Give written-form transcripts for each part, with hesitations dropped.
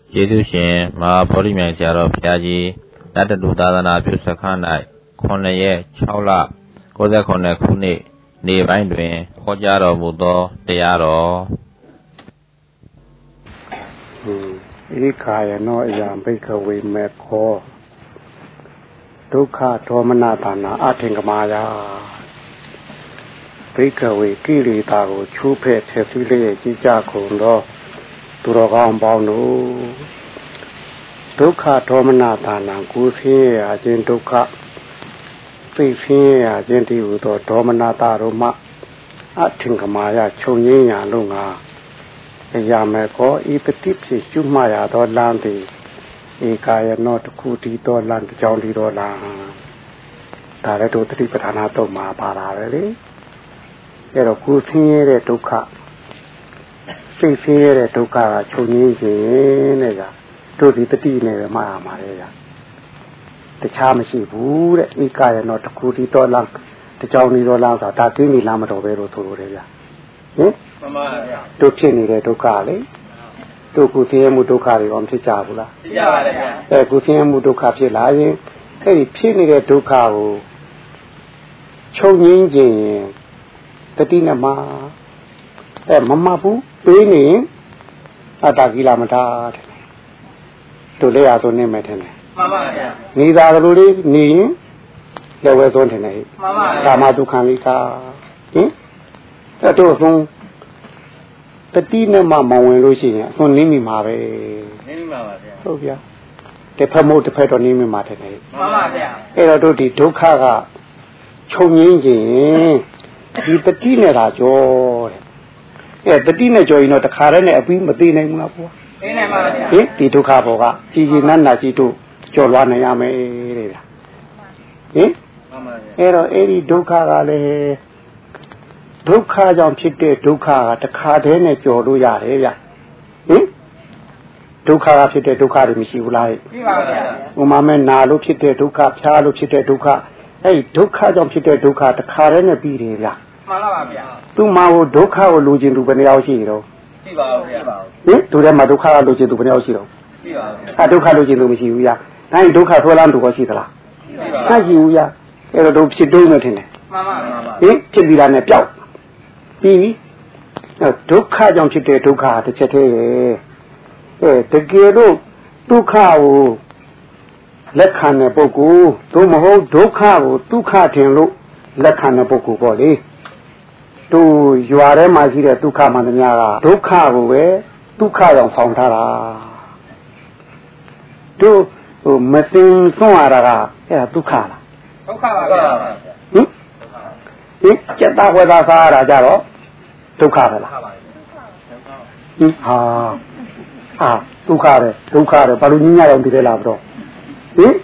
ကျေးဇူးရှင်မဟာဗောဓိမြိုင်ဆရာတော်ဘုရားကြီးနတ်တူသာသနာပြုစခန်း၌9ရက်6လ69ခုနှစ်နေ့ပိုင်းတွင်ဟောကြားတော်မူသောတရားတော်ဧခာယနောအယံဘိက္ခဝေမေခောဒုက္ခဒေါမနတာနာအထင်ကမာယာဘိက္ခဝေကိလေသာကိုချူးဖဲ့ဖျက်ဆီးလျက်ကြီးကြကုန်သောသူတော်ကောင်းပေါင်းတို့ဒုက္ခဒေါမနတာနာကိုဆင်းရဲခြင်းဒုက္ခသိဆင်းရဲခြင်းတည်းဟူသောဒေါမနတာတို့မှအထင်ကမာယာချုပ်ငြိမ်းရာလုံးကအရာမဲ့ကိုဤပฏิဖြစ်ကျွမှရသောလမ်းသည်ဧကာယနောတခုတည်းသောလမ်းကြောင်းတည်းသောလမ်းဒါလည်းတို့တတိပဌာနာတော့မှာပါတာပဲလေအဲ့တော့ကိုဆင်းရဲတဲ့ဒုက္ခစိတ်ဆင်းရဲတဲ့ဒုက္ခကချုပ်ငြိမ်းခြင်းတဲ့ကတို့ဒီတတိနဲ့ပဲမှားရမှာလေကတခြားမရှိဘူးတဲ့ဧကာယနောတခုတည်းသောလမ်းကြောင်းတည်းသောလမ်းဆိုတာဒါကိန်းနေလားမတော်ပဲလို့ဆိုလိုတယ်ဗျဟင်မှန်ပါဗျာတို့ဖြစ်နေတဲ့ဒုက္ခလေတို့ကိုဆင်းရဲမှုဒုက္ခတွေရောမဖြစ်ကြဘူးလားဖြစ်ကြပါတယ်ဗျာကိုဆင်းရဲမှုဒုက္ခဖြစ်လာရင်အဲ့ဒီဖြစ်နေတဲ့ဒုက္ခကိုချုပ်ငြိမ်းခြင်းတတိနဲ့မှာမမဘူးပေးနေအတ္တကိလမတာတဲ့တို့လည်းအားဆုံးနေမယ်ထင်တယ်မှန်ပါဗျာနေတာကလေးလေးနေရင်လည်းဝဲဆုံးထင်တယ်မှန်ပါဗျာကာမဒုက္ခလိကာဟင်အဲ့တို့ဆုံးတတိနဲ့မှမဝင်လို့ရှိရင်အစွန်းနင်းမိမှာပဲနင်းမိမှာပါဗျာဟုတ်ဗျာတစ်ဖက်မို့တစ်ဖက်တော့နင်းမိမှာတယ်မှန်ပါဗျာအဲ့တော့တို့ဒီဒုက္ခကချုပ်ငြိမ်းခြင်းဒီတတိနဲ့သာကြောတဲ့အဲ့တတိနဲ့ကြောရင်တော့တခါတည်းနဲ့အပြီးမသိနိုင်ဘူးလားဘုရားသိနိုင်ပါဗျာဟင်ဒီဒုက္ခဘောကကြည်ကြည်နတ်နာကြီးတို့ကြော်လွှားနိုင်ရမယ်တဲ့ဗျာဟင်မှန်ပါဗျာအဲ့တော့အဲ့ဒီဒုက္ခကလည်းဒုက္ခကြောင့်ဖြစ်တဲ့ဒုက္ခကတခါတည်းနဲ့ကြော်လို့ရတယ်ဗျဟင်ဒုက္ခကဖြစ်တဲ့ဒုက္ခတွေမရှိဘူးလားရှိပါဗျာဥမာမဲ့နာလို့ဖြစ်တဲ့ဒုက္ခဖြားလို့ဖြစ်တဲ့ဒုက္ခအဲ့ဒီဒုက္ခကြောင့်ဖြစ်တဲ့ဒုက္ခတခါတည်းနဲ့ပြီးတယ်ဗျမှန်ပါဗျာသူ့မှာဟိုဒုက္ခကိုလိုချင်သူဘယ်နှယောက်ရှိရောရှိပါဗျာဟင်သူထဲမှာဒုက္ခကလိုချင်သူဘယ်နှယောက်ရှိရောရှိပါဗျာဒုက္ခလိုချင်သူမရှိဘူးဗျဒါရင်ဒုက္ခဆွဲလန်းသူကောရှိသလားရှိပါဘူးဗျအဲ့တော့တို့ဖြစ်တုံးနေတယ်မှန်ပါဟင်ဖြစ်ပြီးတာနဲ့ပျောက်ပြီးပြီဒုက္ခကြောင့်ဖြစ်တဲ့ဒုက္ခတစ်ချက်တည်းရဲ့တကယ်လို့ဒုက္ခကိုလက်ခံတဲ့ပုဂ္ဂိုလ်သို့မဟုတ်ဒုက္ခကိုဒုက္ခထင်လို့လက်ခံတဲ့ပုဂ္ဂိုလ်ပေါ့လေသူရွာထဲမှာရှိတဲ့ဒုက္ခမှန်သမျှကဒုက္ခကိုပဲဒုက္ခကြောင့်ဆောင်ထားတာတို့မသိစွန့်ရတာကအဲ့ဒါဒုက္ခလားဒုက္ခပါဗျာဟင်စက်သားဝဲသားစားရတာကြတော့ဒုက္ခပဲလားဟင်ဟာဒုက္ခပဲဒုက္ခပဲဘာလို့ညညအောင်ဒီလဲလားဘတော့ဟင်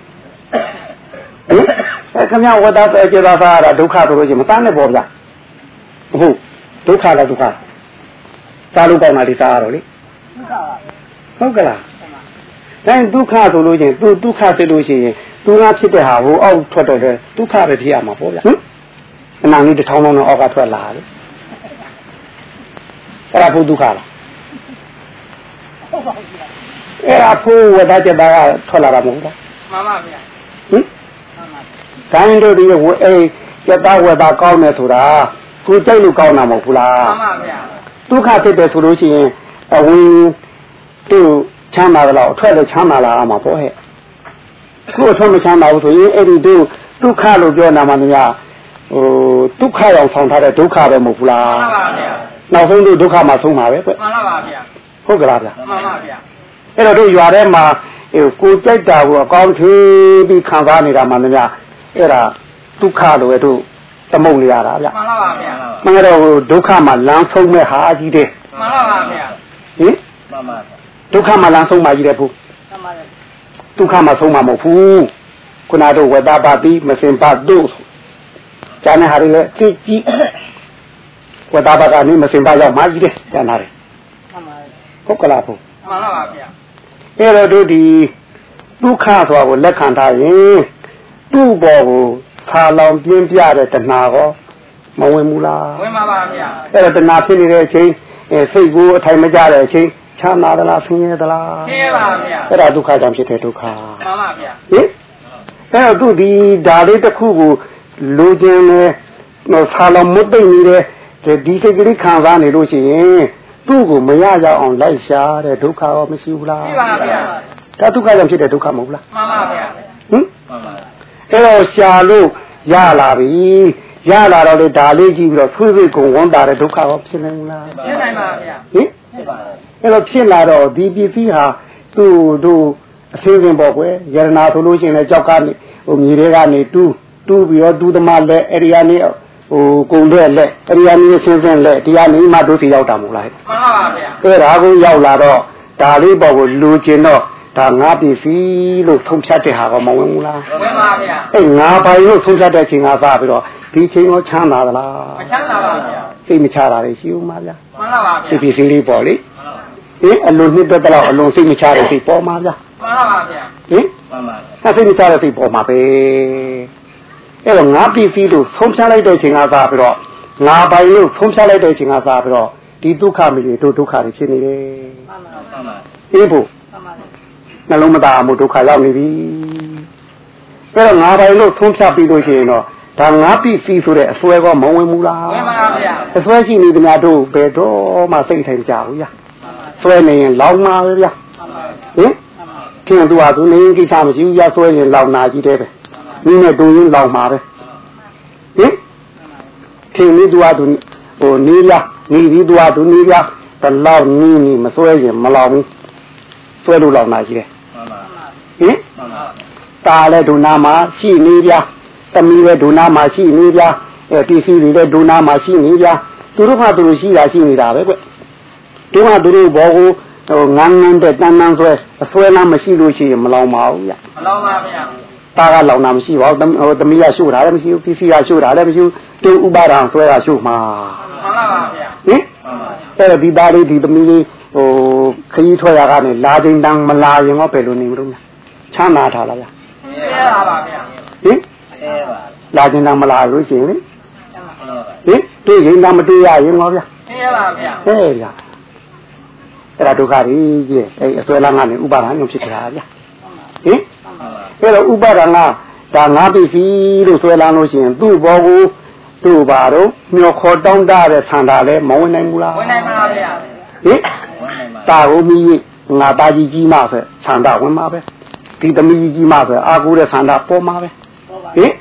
ခင်ဗျဝတ်သားစက်သားစားရတာဒုက္ခဆိုလို့ရှိရင်မစားနဲ့ပေါ့ဗျာဟုတ်ဒုက္ခလားဒုက္ခစားလို့ကောင်းတာဒီစားရတော့လေဒုက္ခပါဟုတ်ကလားတိုင်းဒုက္ခဆိုလို့ရှိရင်သူဒုက္ခဖြစ်လို့ရှိရင်သူကဖြစ်တဲ့ဟာကိုအောက်ထွက်တော့တယ်ဒုက္ခပဲဖြစ်ရမှာပေါ့ဗျာဟင်အနာကြီးတစ်ထောင်လုံးနဲ့အောက်ကထွက်လာတယ်အဲ့ဒါဘုဒုက္ခလားအဲ့ဒါဘုဝတ္တကျတာကထွက်လာတာမဟုတ်လားမှန်ပါဗျာဟင်တိုင်းတို့ဒီဝအေးကျက်သားဝက်သားကောင်းတယ်ဆိုတာကိုကြိုက်လို့ကောင်းတာမဟုတ်ဘူးလားမှန်ပါဗျာဒုက္ခဖြစ်တယ်ဆိုလို့ရှိရင်အဝင်သူ့ချမ်းသာတော့အထွက်လည်းချမ်းသာလာအောင်ပါပေါ့ဟဲ့ကိုအထွက်မချမ်းသာဘူးဆိုရင်အဲ့ဒီဒုက္ခလို့ပြောနာမှများဒုက္ခရောက်ဆောင်ထားတဲ့ဒုက္ခပဲမဟုတ်ဘူးလားမှန်ပါဗျာနောက်ဆုံးဒုက္ခမှာဆုံးမှာပဲကွမှန်ပါဗျာဟုတ်ကလားဗျာမှန်ပါဗျာအဲ့တော့တို့ရွာထဲမှာကိုကြိုက်တာကိုအကောင်းသေးပြီးခံစားနေတာမှများအဲ့ဒါဒုက္ခလို့ပဲတို့သမုတ်နေရတာဗျမှန်ပါဗျာမှန်တော့ဒုက္ခမှာလမ်းဆုံးမဲ့ဟာကြီးတယ်မှန်ပါဗျာဟင်မှန်ပါဒုက္ခမှာလမ်းဆုံးမှာကြီးတယ်ဘုမှန်ပါဗျာဒုက္ခမှာဆုံးမှာမဟုတ်ဘူးခုနတို့ဝတ္တပါတိမစင်ပါတို့ကျန်တဲ့ဟာတွေလည်းသိကြည့်ဝတ္တပါကနေမစင်ပါရောက်မှကြီးတယ်ကျန်တာတွေမှန်ပါဟုတ်ကလားဘုမှန်ပါဗျာအဲ့တော့တို့ဒီဒုက္ခဆိုတာကိုလက်ခံထားရင်သူ့ဘောကိုခါလောင်ပြင်းပြတဲ့တဏှာကောမဝင်ဘူးလားဝင်ပါပါဗျာအဲ့တော့တဏှာဖြစ်နေတဲ့အချိန်စိတ်ကိုအထိုင်မကျတဲ့အချိန်ချမ်းသာသလားဆင်းရဲသလားဆင်းရဲပါဗျာအဲ့ဒါဒုက္ခကြောင့်ဖြစ်တဲ့ဒုက္ခမှန်ပါဗျာဟင်အဲ့တော့သူဒီဒါလေးတစ်ခုကိုလိုချင်တယ်ဆာလောင်မွတ်သိမ့်နေတဲ့ဒီစိတ်ကလေးခံစားနေလို့ရှိရင်သူ့ကိုမရရအောင်လိုက်ရှာတဲ့ဒုက္ခရောမရှိဘူးလားရှိပါဗျာဒါဒုက္ခကြောင့်ဖြစ်တဲ့ဒုက္ခမဟုတ်လားမှန်ပါဗျာဟင်အဲ့တော့ရှာလို့ရလာပြီရလာတော့လေဒါလေးကြည့်ပြီးတော့ဆွေးဆွေးကုန်ဝန်တာတဲ့ဒုက္ခရောဖြစ်နေဘူးလားဖြစ်နိုင်ပါဗျာဟင်အဲ့တော့ဖြစ်လာတော့ဒီပစ္စည်းဟာသူ့တို့အသေးစိမ်ပေါ့ကွယ်ယရနာဆိုလို့ရှိရင်လည်းကြောက်ကနေမြေတွေကနေတူးပြီးတော့တူးသမားလက်အဲ့ဒီကနေကုံတဲ့လက်အဲ့ဒီကနေဆင်းဆင်းလက်ဒီကနေမှတို့စီရောက်တာမဟုတ်လားမှန်ပါဗျာအဲ့ဒါကိုရောက်လာတော့ဒါလေးပေါ့ကိုလူကျင်တော့ဒါငါပစ္စည်းလို့ထုံဖြတ်တဲ့ဟာကမဝင်ဘူးလားဝင်ပါဗျာအဲ့ငါပိုင်လို့ထုံဖြတ်တဲ့ချိန်ကစပြီးတော့ဒီချိန်ရောချမ်းသာသလားမချမ်းသာပါဗျာစိတ်မချတာလေရှိဦးမှာဗျာမှန်ပါပါဗျာဒီပစ္စည်းလေးပေါ့လေဟင်အလွန်နှစ်သက်တော့အလွန်စိတ်မချတဲ့စိတ်ပေါ်မှာဗျာမှန်ပါပါဗျာဟင်စိတ်မချတဲ့စိတ်ပေါ်မှာပဲအဲ့တော့ငါပစ္စည်းလို့ထုံဖြတ်လိုက်တဲ့ချိန်ကစပြီးတော့ငါပိုင်လို့ထုံဖြတ်လိုက်တဲ့ချိန်ကစပြီးတော့ဒီဒုက္ခမကြီးတို့ဒုက္ခတွေဖြစ်နေတယ်မှန်ပါပါအေးဖို့မှန်ပါပါနှလုံးမသားမှုဒုက္ခရောက်နေပြီအဲ့တော့ငါးပိုင်းလို့သုံးဖြတ်ပြီးလို့ရှိရင်တော့ဒါငါးပစ္စည်းဆိုတဲ့အစွဲကမဝင်ဘူးလားဝင်ပါဗျာအစွဲရှိနေသမျှတို့ဘယ်တော့မှစိတ်ထိုင်ကြဘူးဗျာစွဲနေရင်လောင်မှာပဲဗျာဟင်ခင်သူဟာသူနေကိစ္စမရှိဘူးဗျာစွဲရင်လောင်နာကြီးတယ်ပဲနင်းနဲ့တူရင်လောင်မှာပဲဟင်ခင်နေသူဟာသူနေရနေပြီးသူဟာသူနေရတလောက်နင်းနေမစွဲရင်မလောင်ဘူးစွဲလို့လောင်နာကြီးတယ်ဟင်ตาလည်းဒုနာမှာရှိနေပြသမီးလည်းဒုနာမှာရှိနေပြပစ္စည်းတွေလည်းဒုနာမှာရှိနေပြသူတို့ကသူတို့ရှိတာရှိနေတာပဲကွသူကသူတို့ဘောကိုငန်းငန်းတဲ့တန်းတန်းဆွဲအဆွဲလားမရှိလို့ရှိရင်မလောင်ပါဘူးဗျမလောင်ပါဗျာตาကလောင်တာမရှိပါဘူးသမီးကရှို့တာလည်းမရှိဘူးပစ္စည်းကရှို့တာလည်းမရှိဘူးသူဥပါဒံဆွဲတာရှို့မှာမှန်ပါပါဗျာဟင်အဲ့တော့ဒီသားလေးဒီသမီးလေးခရီးထွက်ရကနေလာချိန်တန်းမလာရင်တော့ဘယ်လိုနေမလို့ချမ်းသာထားလားဗျဆင်းရဲပါဗျာဟင်လာချိန်တန်းမလာလို့ရှိရင်လေဟင်တွေ့ရင်တန်းမတွေ့ရရင်တော့ဗျဆင်းရဲပါဗျာဟဲ့ဗျအဲ့ဒါဒုက္ခကြီးအဲ့အစွဲလန်းကနေဥပါဒံညွန်ဖြစ်ကြတာဗျဟင်အဲ့တော့ဥပါဒံကဒါငါပစ္စည်းလို့စွဲလန်းလို့ရှိရင်သူ့ဘောကိုသူ့ဘာတော့မျောခေါ်တောင်းတတဲ့ဆန္ဒလည်းမဝင်နိုင်ဘူးလားဝင်နိုင်ပါဗျာဟင်တာကိုမိငါသားကြီးကြီးမှဆိုဆန္ဒဝင်မှာပဲဒီသမီးကြီးမှဆိုအာကိုတဲ့ဆန္ဒပေါ်မှာပဲဟင်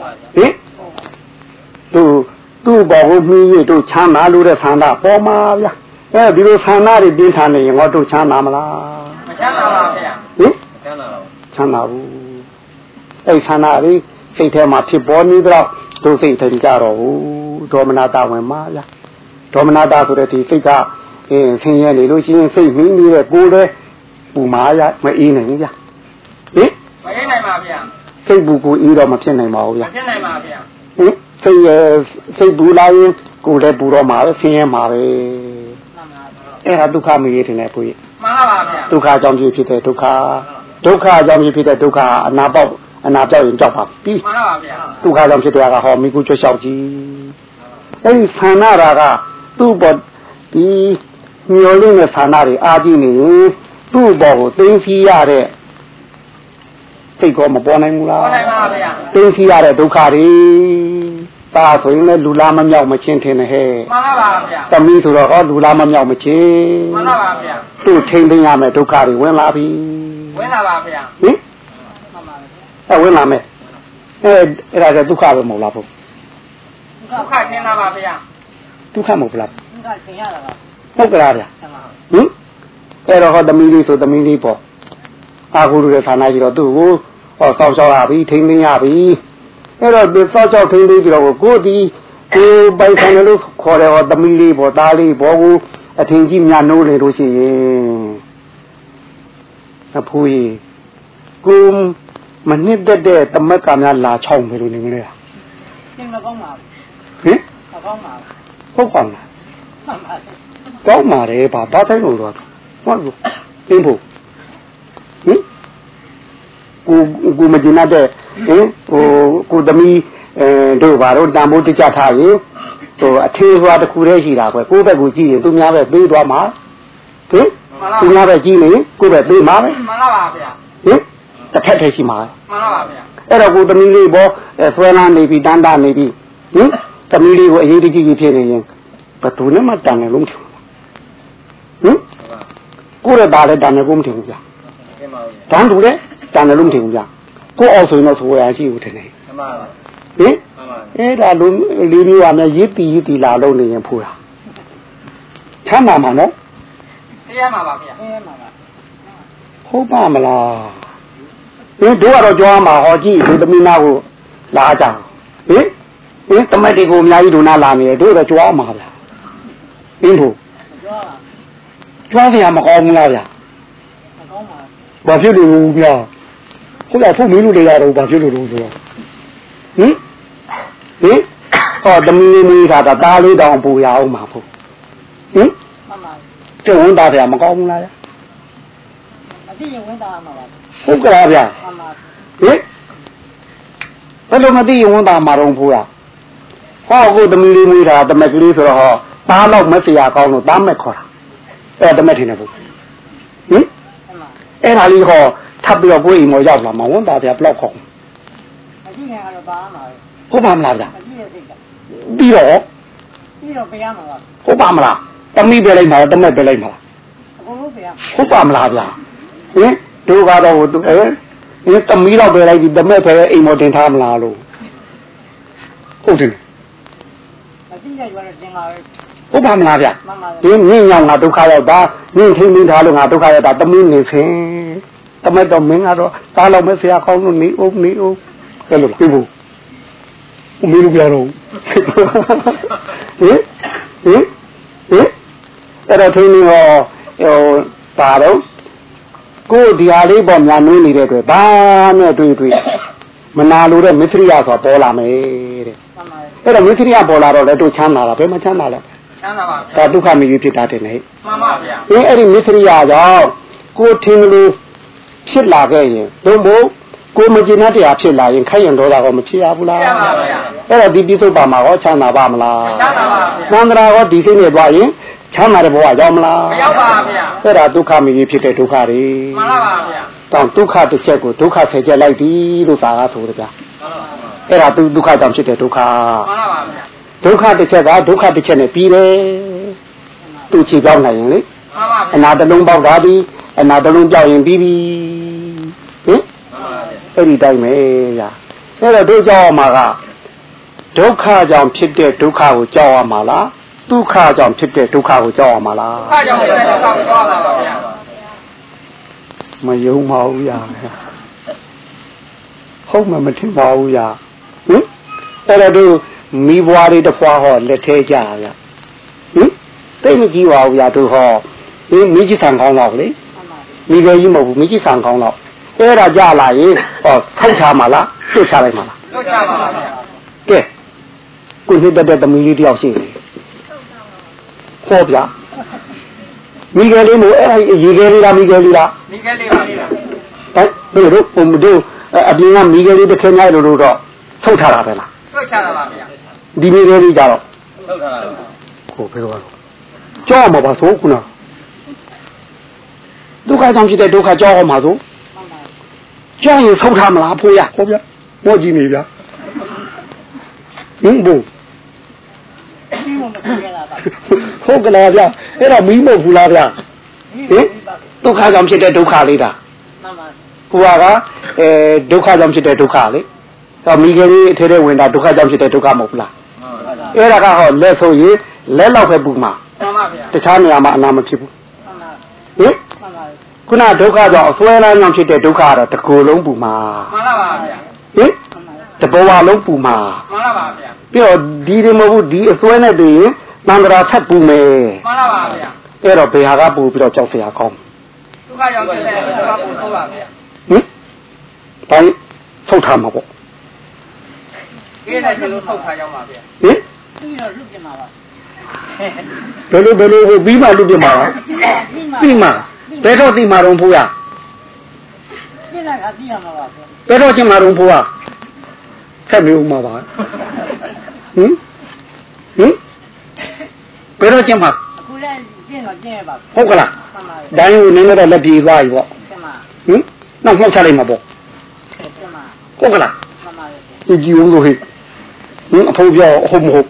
သူ့ဘောကိုမိတို့ချမ်းသာလို့တဲ့ဆန္ဒပေါ်မှာဗျာအဲဒီလိုဆန္ဒတွေပြင်းထန်နေရင်ငါတို့ချမ်းသာမလားမချမ်းသာပါဗျာဟင်ချမ်းသာဘူးအဲ့ဆန္ဒလေးစိတ်ထဲမှာဖြစ်ပေါ်နေတော့တို့စိတ်ထင်ကြတော့ဘူးဒေါမနတာဝင်မှာဗျာဒေါမနတာဆိုတဲ့ဒီစိတ်ကဆင်းရဲနေလို့ရှိရင်စိတ်မင်းနေတဲ့ကိုယ်လည်းပူမာရမအေးနိုင်ဘူးဗျာဟင်မအေးနိုင်ပါဗျာစိတ်ပူကိုအေးတော့မဖြစ်နိုင်ပါဘူးဗျာမဖြစ်နိုင်ပါဗျာဟင်စိတ်ပူလာရင်ကိုယ်လည်းပူတော့မှာပဲဆင်းရဲမှာပဲအဲ့ဒါဒုက္ခမရေထင်တယ်ကိုကြီးမှန်ပါဗျာဒုက္ခအကြောင်းဖြစ်တဲ့ဒုက္ခအကြောင်းဖြစ်တဲ့ဒုက္ခအနာပြောက်ရင်ကြောက်ပါပြီးမှန်ပါဗျာဒုက္ခကြောင့်ဖြစ်တဲ့ကဟောမိကူကျွတ်လျှောက်ကြည့်အဲ့ဒီဆန္ဒရာကသူ့ဘောဒီမျောလင်းတဲ့ဆန္ဒတွေအားကြီးနေသူ့ဘောကိုသိသိရတဲ့စိတ်ကောမပေါ်နိုင်ဘူးလားပေါ်နိုင်ပါဗျာသိသိရတဲ့ဒုက္ခတွေတာဆိုရင်လည်းလူလားမမြောက်မချင်းထင်တယ်ဟဲ့မှန်ပါဗျာသမီးဆိုတော့ဟောလူလားမမြောက်မချင်းမှန်ပါဗျာသူ့ထိန်သိမ်းရမယ်ဒုက္ခတွေဝင်လာပြီဝင်လာပါဗျာဟင်ဝင်လာမယ်အဲ့ဒါကဒုက္ခပဲမဟုတ်လားဘုဒုက္ခရှင်းလာပါဗျာဒုက္ခမဟုတ်လားဒုက္ခရှင်းရတာပါဟုတ်ကလားဗျဟင်အဲ့တော့ဟောသမီးလေးဆိုသမီးလေးပေါ့အာဟုရဲ့ဌာနကြီးတော့သူ့ကိုဟောစောက်ရှောက်ရပြီထိန်းသိမ်းရပြီအဲ့တော့ဒီစောက်ရှောက်ထိန်းသိမ်းပြီးတော့ကိုဒီကိုပိုင်ဆိုင်လို့ခေါ်တယ်ဟောသမီးလေးပေါ့သားလေးပေါ့ကိုအထင်ကြီးမြတ်နိုးလေလို့ရှိရင်အဖိုးကြီးကိုမနစ်တဲ့တမက်ကများလာချောင်းပဲလို့နေမလဲရှင်းမကောင်းပါဟင်မကောင်းပါဟုတ်ပါလားမှန်ပါကောင်းပါတယ်ဘာတိုင်းလို့တော့ဟုတ်ဘူးသိဖို့ဟင်ကိုမကျင်တဲ့ဟင်ကိုသမီးတို့ဘာလို့တန်ဖိုးတကြထားရင်အထေးဟွာတစ်ခုတည်းရှိတာကွယ်ကိုယ့်ဘက်ကိုကြည့်ရင်သူများပဲပေးသွားမှာဟင်သူများပဲကြီးနေကိုယ်ပဲပြေးမှာပဲမှန်လားပါဗျာဟင်တစ်ထက်ထဲရှိမှာမှန်လားပါဗျာအဲ့တော့ကိုသမီးလေးပေါ်ဆွဲလန်းနေပြီတန်းတာနေပြီဟင်သမီးလေးကိုအရေးတကြီးကြီးဖြစ်နေရင်ဘယ်သူနဲ့မှတန်တယ်လို့မထင်ဘူးဟင်ကိုရတာလည်းတန်တယ်ကိုမထင်ဘူးဗျာတန်တူလည်းတန်တယ်လို့မထင်ဘူးဗျာကိုအောင်ဆိုရင်တော့ဆိုရရှိဘူးထင်တယ်ဟင်အဲ့ဒါလူလေးမျိုးကလည်းရည်တီလာလို့နေရင်ဖိုးတာချမ်းသာမှာနော်တရားမှာပါဗျာတရားမှာပါဟုတ်ပါမလားဟင်တို့ကတော့ကြွားမှာဟောကြည့်လူသမီးနာကိုလာကြဟင်တမက်တွေကိုအများကြီးဒုနာလာနေတယ်တို့တော့ကြွားမှာဗျာဟင်တို့ကြွားเสียမကောင်းဘူးလားဗျာမကောင်းပါဘူးဘာဖြစ်လို့လဲဗျာဟုတ်လားဖုတ်မင်းလူတွေရတော့ဘာဖြစ်လို့လဲဆိုတော့ဟင်ဟောသမီးလေးထားတာသားလေးတောင်ပူရအောင်မှာဖို့ဟင်မှန်ပါကျုပ်ဝန်သားဗျာမကောင်းဘူးလားဗျာအတိရင်ဝန်သားမှာပါဟုတ်ကဲ့ဗျာမှန်ပါဟင်ဘယ်လိုမသိရင်ဝန်သားမှာတော့ဖိုးရဟောကိုသမီးလေးမွေးတာတမက်ကလေးဆိုတော့ဟောသားတော့မဆရာကောင်းလို့သားမက်ခေါ်တာအဲ့တမက်ထင်တယ်ဘူးဟင်အဲ့ဒါလေးဟောထပ်ပြီးတော့ကိုယ်အိမ်မောရောက်လာမှာဝန်သားဗျာဘလောက်ခေါင်းအတိရင်ကတော့ပါမှာပဲဟုတ်ပါမလားဗျာအတိရဲ့စိတ်ကပြီးတော့ပေးရမှာပါဟုတ်ပါမလားသမီးပဲလိုက်မှာတမက်ပဲလိုက်မှာအကုန်လုံးပေးရဟုတ်ပါမလားဗျာဟင်တို့ကတော့ဟိုသမီးတော့ပဲလိုက်ဒီတမက်ပဲအိမ်မောတင်ထားမလားလို့ဟုတ်တယ်အတိရဲ့ရွာတင်ပါပဲဟုတ်ပါမလားဗျာဒီမြင့်ညောင်ငါဒုက္ခရောက်တာမြင့်ထင်းထင်းထားလို့ငါဒုက္ခရောက်တာသမီးနေဖင်တမက်တော့မင်းကတော့သားလောက်မဲ့ဆရာကောင်းလို့နေအောင်အဲ့လိုလားပြီးဘူးဦးမင်းတို့ပြောတော့ဟင်အဲ့တော့ထင်းနေဟောပါတော့ကိုဒီဟာလေးပေါ်ညာနွေးနေတဲ့အတွက်ဘာနဲ့တွေ့မနာလို့တဲ့မစ္စရိယဆိုပေါ်လာမယ်တဲ့အဲ့တော့မစ္စရိယပေါ်လာတော့လည်းတို့ချမ်းသာတာဘယ်မှာချမ်းသာလဲချမ်းသာပါဒါဒုက္ခမကြီးဖြစ်တာတဲ့နဲ့မှန်ပါဗျာအဲ့ဒီမစ္စရိယကြောင့်ကိုထင်းလို့ဖြစ်လာခဲ့ရင်တို့မို့ကိုမကျင်တဲ့တရားဖြစ်လာရင်ခိုက်ရင်ဒေါသကောမဖြစ်ရဘူးလားဖြစ်ပါဗျာအဲ့တော့ဒီပြစ္ဆုတ်ပါမှာဟောချမ်းသာပါမလားချမ်းသာပါဗျာသန္တရာဟောဒီစိတ်နဲ့သွားရင်ချမ်းသာတဲ့ဘဝရောက်မလားမရောက်ပါဗျာအဲ့ဒါဒုက္ခမကြီးဖြစ်တဲ့ဒုက္ခတွေမှန်ပါပါဗျာတောင်ဒုက္ခတစ်ချက်ကိုဒုက္ခဆယ်ချက်လိုက်ပြီလို့သာကားဆိုတယ်ဗျာအဲ့ဒါသူဒုက္ခကြောင့်ဖြစ်တဲ့ဒုက္ခမှန်ပါပါဗျာဒုက္ခတစ်ချက်ကဒုက္ခတစ်ချက်နဲ့ပြီးတယ်သူချီပေါက်နိုင်ရင်လေမှန်ပါဗျာအနာတလုံးပေါက်တာဒီအနာတလုံးပြောက်ရင်ပြီးပြီဟင်အဲ့ဒီတိုင်းပဲဗျာအဲ့တော့တို့ကြောက်ရမှာကဒုက္ခကြောင့်ဖြစ်တဲ့ဒုက္ခကိုကြောက်ရမှာလားဒုက္ခကြောင့်ဖြစ်တဲ့ဒုက္ခကိုကြောက်ရမှာလားဒုက္ခကြောင့်ဖြစ်တဲ့ဒုက္ခကိုကြောက်ရမှာပါဗျာမယုံပါဘူးဗျာဟုတ်မှမထင်ပါဘူးဗျာဟင်အဲ့တော့တို့မိဘွားတွေတဖွာဟောလက်ထဲကြဗျာဟင်သိမကြည့်ပါဘူးဗျာတို့ဟောဒီမိကြီးဆံကောင်းတော့လေမိကြီးကြီးမဟုတ်ဘူးမိကြီးဆံကောင်းတော့အဲ့ဒါကြလာရင်ဟောထောက်ချမှာလားတွတ်ချလိုက်မှာလားတွတ်ချပါပါဗျာကဲကိုနှစ်တဲ့သမီးလေးတယောက်ရှိတယ်ဟောဗျာမိကြီးလေးမို့အဲ့ဒီရေကြီးလေးလားမိကြီးလေးလားမိကြီးလေးပါဗျာဘယ်လိုပုံမတို့အပြင်ကမိကြီးလေးတစ်ခဲများလို့တော့ထုတ်ထားတာပဲလားထုတ်ထားတာပါဗျာဒီမိကြီးလေးကြတော့ထုတ်ထားတာဟိုဘယ်လိုလဲကြောက်မှာပါဆိုခုနဒုက္ခကြောင့်ဖြစ်တဲ့ဒုက္ခကြောက်အောင်ပါဆိုကြောက်ရင်ထုတ်ထားမလားဖိုးရဟောဗျာမောကြည့်နေဗျာဟင်ဘူးဟုတ်ကလားဗျာအဲ့တော့မီးမဟုတ်ဘူးလားဗျာဟင်ဒုက္ခကြောင့်ဖြစ်တဲ့ဒုက္ခလေးတာမှန်ပါဟိုကဒုက္ခကြောင့်ဖြစ်တဲ့ဒုက္ခလေတော့မိခင်လေးအထဲထဲဝင်တာဒုက္ခကြောင့်ဖြစ်တဲ့ဒုက္ခမဟုတ်ဘူးလားအဲ့ဒါကဟောလက်ဆိုရင်လက်လောက်ပဲပူမှာမှန်ပါဗျာတခြားနေရာမှာအနာမဖြစ်ဘူးမှန်ပါဟင်မှန်ပါခုနဒုက္ခကြောင့်အစွဲလန်းကြောင့်ဖြစ်တဲ့ဒုက္ခကတော့တစ်ကိုယ်လုံးပူမှာမှန်ပါပါဗျာဟင်တဘဝလုံးပူမှာမှန်ပါပါဗျာပြီးတော့ဒီတွေမဟုတ်ဘူးဒီအစွဲနဲ့တည်းတန်ត្រာဆက်ပူမယ်မှန်ပါပါဗျာအဲ့တော့ဘယ်ဟာကပူပြီးတော့ကြောက်เสียကောင်းဒုက္ခရောက်တဲ့ဒုက္ခပူဆုံးပါဗျာဟင်တိုင်းထုတ်ထားမှာပေါ့ဒီနဲ့ကျလို့ထုတ်ထားရောက်ပါဗျာဟင်ပြီးတော့လွတ်ပြင်ပါပါဘယ်လိုပြီးမှလွတ်ပြင်ပါလားပြီးမှဘယ်တော့သိမှာတော့ဖိုးရပြီးလိုက်တာသိရမှာပါဗျာဘယ်တော့ချင်းမှာတော့ဖိုးရဖက်မျိုးမှာပါဟင်ဘယ်တော့ချင်းမှာအခုလည်းဟုတ်ကလားဒိုင်းကိုနင်းတော့လက်ပြေးသွားပြီပေါ့နောက်မှောက်ချလိုက်မှာပေါ့ဟုတ်ကလားဒီကြည့်ဦးလို့ဟဲ့အဖိုးပြောဟုတ်မဟုတ်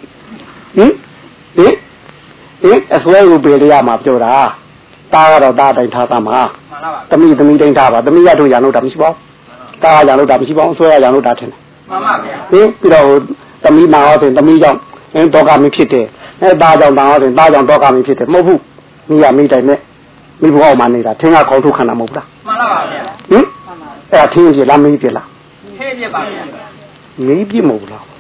အစွဲကိုပေရရမှာပြောတာတားကတော့တားတိုင်းထားတာမှာသမီးတိုင်းထားပါသမီးရတို့ရံလို့တာမရှိပါဘူးတားရံလို့တာမရှိပါဘူးအစွဲရံလို့တာထင်တယ်မှန်ပါဗျာပြီးတော့သမီးနာအောင်ဆိုသမီးကြောင့်တောကမင်းဖြစ်တယ်တားကြောင့်တားအောင်ဆိုတားကြောင့်တောကမင်းဖြစ်တယ်မဟုတ်ဘူးမိရမိတိုင်းနဲ့မိဘအောင်မနေတာထင်ကခေါင်းထုတ်ခန္ဓာမဟုတ်လားမှန်ပါပါဗျာအဲ့ဒါထင်းပြလားမေးပြလားထင်းပြပါဗျာမေးပြမဟုတ်လား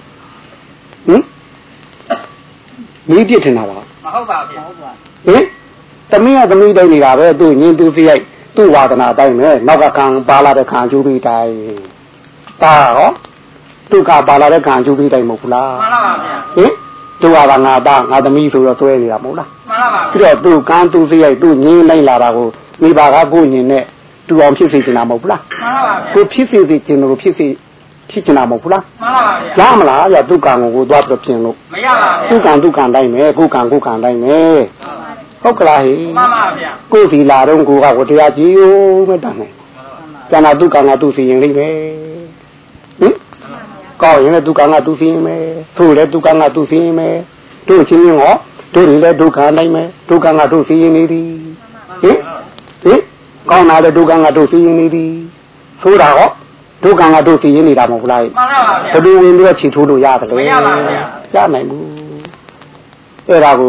မေးပြထင်တာပါမဟုတ်ပါဗျာသမီးကသမီးတိုင်းနေတာပဲသူ့ညင်သူစိရိုက်သူ့ဝါဒနာတိုင်းပဲနောက်ကခံပါလာတဲ့ခံကျူးပြီးတိုင်းတာရောသူကပါလာတဲ့ခံကျူးပြီးတိုင်းမဟုတ်ဘူးလားမှန်ပါဗျာသူကငါသားငါသမီးဆိုတော့တွဲနေတာမဟုတ်လားမှန်ပါပါပြီးတော့သူကန်းသူစိရိုက်သူ့ညင်လိုက်လာတာကိုမိဘကကိုညင်နဲ့တူအောင်ဖြစ်စေချင်တာမဟုတ်ဘူးလားမှန်ပါပါကိုဖြစ်စေချင်လို့ဖြစ်ချင်တာမဟုတ်ဘူးလားမှန်ပါပါရမလားဗျာသူကံကိုသွားပြီးပြင်လို့မရပါဘူးသူကံတိုင်းပဲကိုကံတိုင်းပဲဟုတ်ကလားဟိမှန်ပါဗျာကိုစီလာတော့ကိုကတရားကြီးရောမတတ်နိုင်ကျန်တာသူကံကသူစီရင်လိမ့်မယ်ကောင်းရင်လည်းသူကံကသူစီရင်မယ်သူ့လည်းသူကံကသူစီရင်မယ်တို့ချင်းချင်းဟောတို့တွေလည်းဒုက္ခနိုင်မယ်ဒုက္ခကတို့စီရင်နေသည်ကောင်းတာလည်းဒုက္ခကတို့စီရင်နေသည်ဆိုတာဟောဒုက္ခကတို့စီရင်နေတာမဟုတ်လားမှန်ပါပါဗျာဘယ်လိုဝင်ပြီးခြေထိုးလို့ရတယ်လဲမရပါဘူးဗျာရနိုင်ဘူးအဲ့ဒါ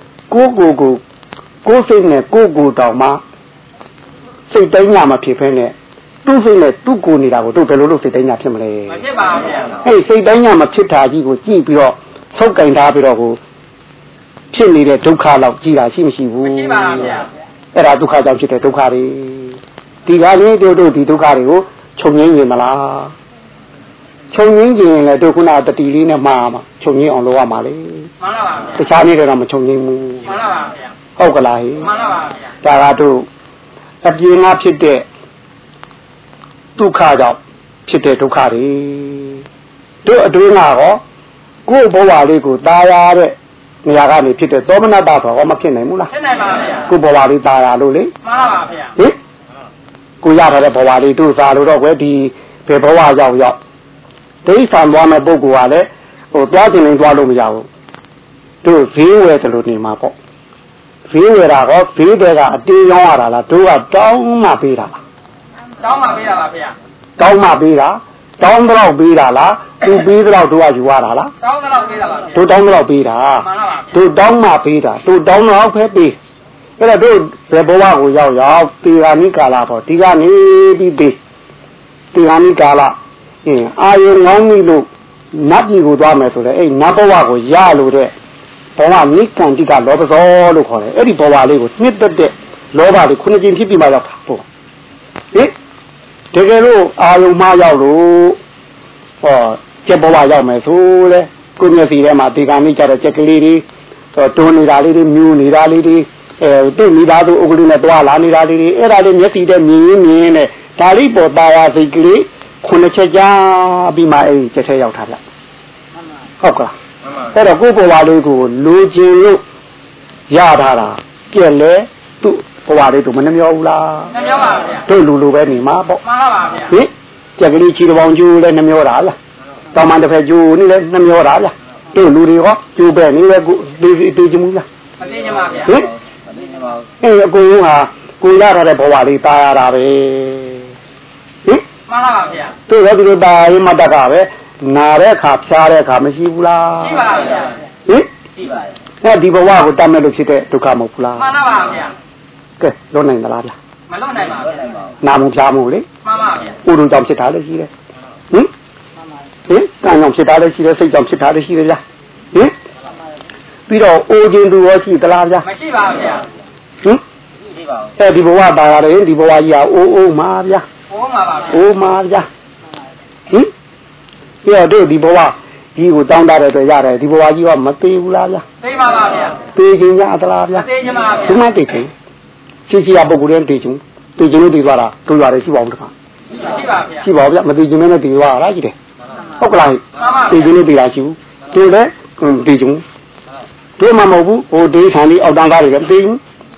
ကိုစိတ်နဲ့ကိုတောင်မှစိတ်တိုင်းညာမဖြစ်ဖဲနဲ့သူ့စိတ်နဲ့သူ့ကိုနေတာကိုတို့ဘယ်လိုလုပ်စိတ်တိုင်းညာဖြစ်မလဲမဖြစ်ပါဘူးဗျာဟဲ့စိတ်တိုင်းညာမဖြစ်တာကြီးကိုကြည့်ပြီးတော့ဆုပ်ကင်ထားပြီးတော့ကိုဖြစ်နေတဲ့ဒုက္ခတော့ကြည်တာရှိမရှိဘူးမရှိပါဘူးဗျာအဲ့ဒါဒုက္ခကြောင့်ဖြစ်တဲ့ဒုက္ခတွေဒီကလေးတို့ဒီဒုက္ခတွေကိုခြုံငင်းရင်မလားခြုံငင်းရင်လည်းတို့ခုနတတိလေးနဲ့မှားမှာခြုံငင်းအောင်လုပ်ရမှာလေမှန်ပါပါတခြားနေ့တော့မခြုံငင်းဘူးမှန်ပါပါဗျာဟုတ်ကလားဟိမှန်ပါပါဗျာဒါကတို့အပြင်းအဖြစ်တဲ့ဒုက္ခကြောင့်ဖြစ်တဲ့ဒုက္ခတွေတို့အတွင်းကတော့ကိုယ့်ဘဝလေးကိုตายရတဲ့နေရာကနေဖြစ်တဲ့သောမနတဆိုတော့မဖြစ်နိုင်ဘူးလားဖြစ်နိုင်ပါဗျာကိုယ့်ဘဝလေးตายရလို့လေမှန်ပါပါဗျာဟင်ကိုရထားတဲ့ဘဝလေးတို့စားလို့တော့ကွယ်ဒီဘယ်ဘဝရောက်ဒိဋ္ဌံသွားမဲ့ပုဂ္ဂိုလ်ကလည်းသွားခြင်းလည်းသွားလို့မရဘူးတို့ဈေးဝယ်တယ်လို့နေမှာပေါ့ဈေးဝယ်တာကဈေးတွေကအတေးရောင်းရတာလားတို့ကတောင်းမှပေးတာလားတောင်းမှပေးတာပါဗျာတောင်းမှပေးတာတောင်းတော့ပေးတာလားသူပေးတော့တို့ကယူရတာလားတောင်းတော့ပေးတာပါဗျာတို့တောင်းတော့ပေးတာမှန်ပါပါတို့တောင်းမှပေးတာတို့တောင်းတော့ဖဲပေးအဲ့တော့တို့ဘယ်ဘဝကိုရောက်တေဂာနိကာလပေါ့ဒီကနေပြီးတေဂာနိကာလအာယုံငောင်းမိလို့နတ်ပြည်ကိုသွားမယ်ဆိုတော့အဲ့နတ်ဘဝကိုရလို့တဲ့ဘဝနိကံတိကလောဘဇောလို့ခေါ်တယ်အဲ့ဒီဘဝလေးကိုနှစ်သက်တဲ့လောဘတွေခုနှစ်ကျင်းဖြစ်ပြီးမှရောက်တာပေါ့ဟင်တကယ်လို့အာယုံမရောက်လို့ကျက်ဘဝရောက်မယ်ဆိုလေကိုမျက်စီထဲမှာဒီကနေ့ကြတဲ့ကျက်ကလေးတွေတွန်းနေတာလေးတွေမြူနေတာလေးတွေတိတ်မိသားစုအုပ်ကလေးနဲ့တွားလာနေတာလေးတွေအဲ့ဒါလေးမျက်စီထဲမြင်နဲ့ဒါလေးပေါ်ตายစိတ်ကလေးခုနှစ်ချက်ကြာပြီးမှအဲ့ကျက်ထဲရောက်ထားလိုက်ဟုတ်ကလားအဲ့တော့ကိုယ့်ဘဝလေးကိုလိုချင်လို့ရထားတာပြက်လဲသူ့ဘဝလေးတို့မနှမျောဘူးလားနှမျောပါဗျာတို့လူပဲနေမှာပေါ့မှန်ပါပါဗျာဟင်ကြက်ကလေးချီတောင်ကျိုးလဲနှမျောတာလားတောင်မှတစ်ဖက်ကျိုးနေလဲနှမျောတာလားတို့လူတွေဟောကျိုးပဲနေလဲကိုတေးချင်ဘူးလားမတေးချင်ပါဗျာဟင်မတေးချင်ပါဘူးအကုန်လုံးဟာကိုရထားတဲ့ဘဝလေးตายရတာပဲဟင်မှန်ပါပါဗျာတို့ရောဒီလိုตายရင်မတတ်တာပဲနာတဲ့အခါဖြားတဲ့အခါမရှိဘူးလားရှိပါဗျာဟင်ရှိပါရဲ့ဒီဘဝကိုတတ်မဲ့လို့ဖြစ်တဲ့ဒုက္ခမဟုတ်ဘူးလားမှန်ပါပါဗျာကဲလုံးနိုင်သလားဗျာမလုံးနိုင်ပါဘူးနာမှုဖြားမှုလေမှန်ပါဗျာဥဒုကြောင့်ဖြစ်တာလည်းရှိတယ်ဟင်ဟင်ကံကြောင့်ဖြစ်တာလည်းရှိတယ်စိတ်ကြောင့်ဖြစ်တာလည်းရှိတယ်ဗျာဟင်ပြီးတော့အိုခြင်းသူရောရှိသလားဗျာမရှိပါဘူးဗျာဟင်ရှိပါဘူးအဲဒီဘဝပါရတယ်ဒီဘဝကြီးဟာအိုးမှာဗျာအိုးမှာပါဗျာအိုးမှာဗျာဟင်ပြီးတော့တို့ဒီဘဝကြီးကိုတောင်းတတဲ့အတွက်ရတယ်ဒီဘဝကြီးကမသေးဘူးလားဗျာသိပါပါဗျာသိခြင်းရသလားဗျာသိခြင်းပါဗျာဒီမှာသိခြင်းရှိရပုဂ္ဂိုလ်ရဲ့သိခြင်းလို့သိသွားတာတို့ရတယ်ရှိပါဦးတခါရှိပါဗျာရှိပါဗျာမသိခြင်းနဲ့သိသွားတာကြီးတယ်ဟုတ်ကလားသိခြင်းလို့သိတာရှိဘူးတို့လည်းသိခြင်းတို့မှမဟုတ်ဘူးဟိုဒေးဆန်ဒီအောက်တန်းကားတွေလည်းသိဘူး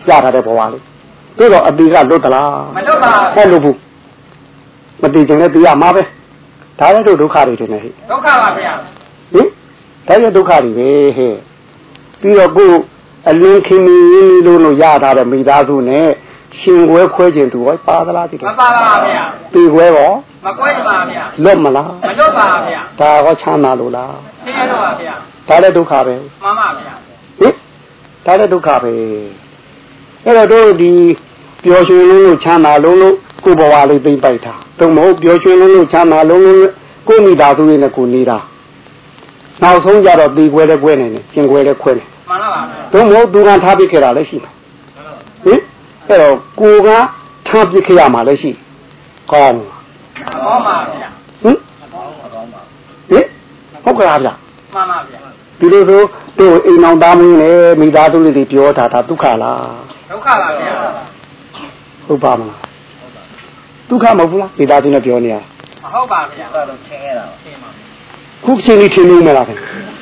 ကြားထားတဲ့ဘဝလေးတို့တော့အတိကလွတ်သလားမလွတ်ပါဘူးဟဲ့လို့ဘူးမတည်ခြင်းနဲ့သိရမှာပဲဒါလည်းတို့ဒုက္ခတွေတင်နေဟဲ့ဒုက္ခပါဗျာဟင်ဒါလည်းဒုက္ခတွေပဲဟဲ့ပြီးတော့ကိုအလင်းခင်မီရင်းလို့ရထားတဲ့မိသားစုနဲ့ရှင်ခွဲခွဲခြင်းသူဟောပါသလားဒီလိုမပါပါဗျာဒီခွဲရောမခွဲပါဗျာလွတ်မလားမလွတ်ပါဗျာဒါဟောချမ်းသာလို့လားဆင်းရဲတော့ပါဗျာဒါလည်းဒုက္ခပဲမှန်ပါဗျာဟင်ဒါလည်းဒုက္ခပဲအဲ့တော့တို့ဒီပျော်ရွှင်လို့ချမ်းသာလို့ကိုယ်ဘဝလေးသိမ့်ပိုက်တာတော့မဟုတ်ပျော်ရွှင်လို့ချမ်းသာလို့ကိုယ်မိသားစုရဲ့နဲ့ကိုနေတာနောက်ဆုံးကြတော့ဒီခွဲတဲ့ခွဲနေတယ်ရှင်ခွဲတဲ့ခွဲနေမှန်ပါပါတော့မဟုတ်သူကထားပြခဲ့တာလည်းရှိတယ်ဟင်အဲ့တော့ကိုကထားပြခဲ့ရမှာလည်းရှိကောင်းကောင်းပါဗျာဟင်ဟုတ်ကဲ့ဗျာမှန်ပါဗျာဒီလိုဆိုတို့အိမ်အောင်သားမင်းနဲ့မိသားစုလေးတွေပြောတာဒါဒုက္ခလားဒုက္ခပါဗျာဟုတ်ပါမလားဒုက္ခမဟုတ်ဘူးလားမိသားစုနဲ့ပြောနေရမဟုတ်ပါဗျာတော့ထင်ရတာခုချိန်လေးထင်လို့မလားခင်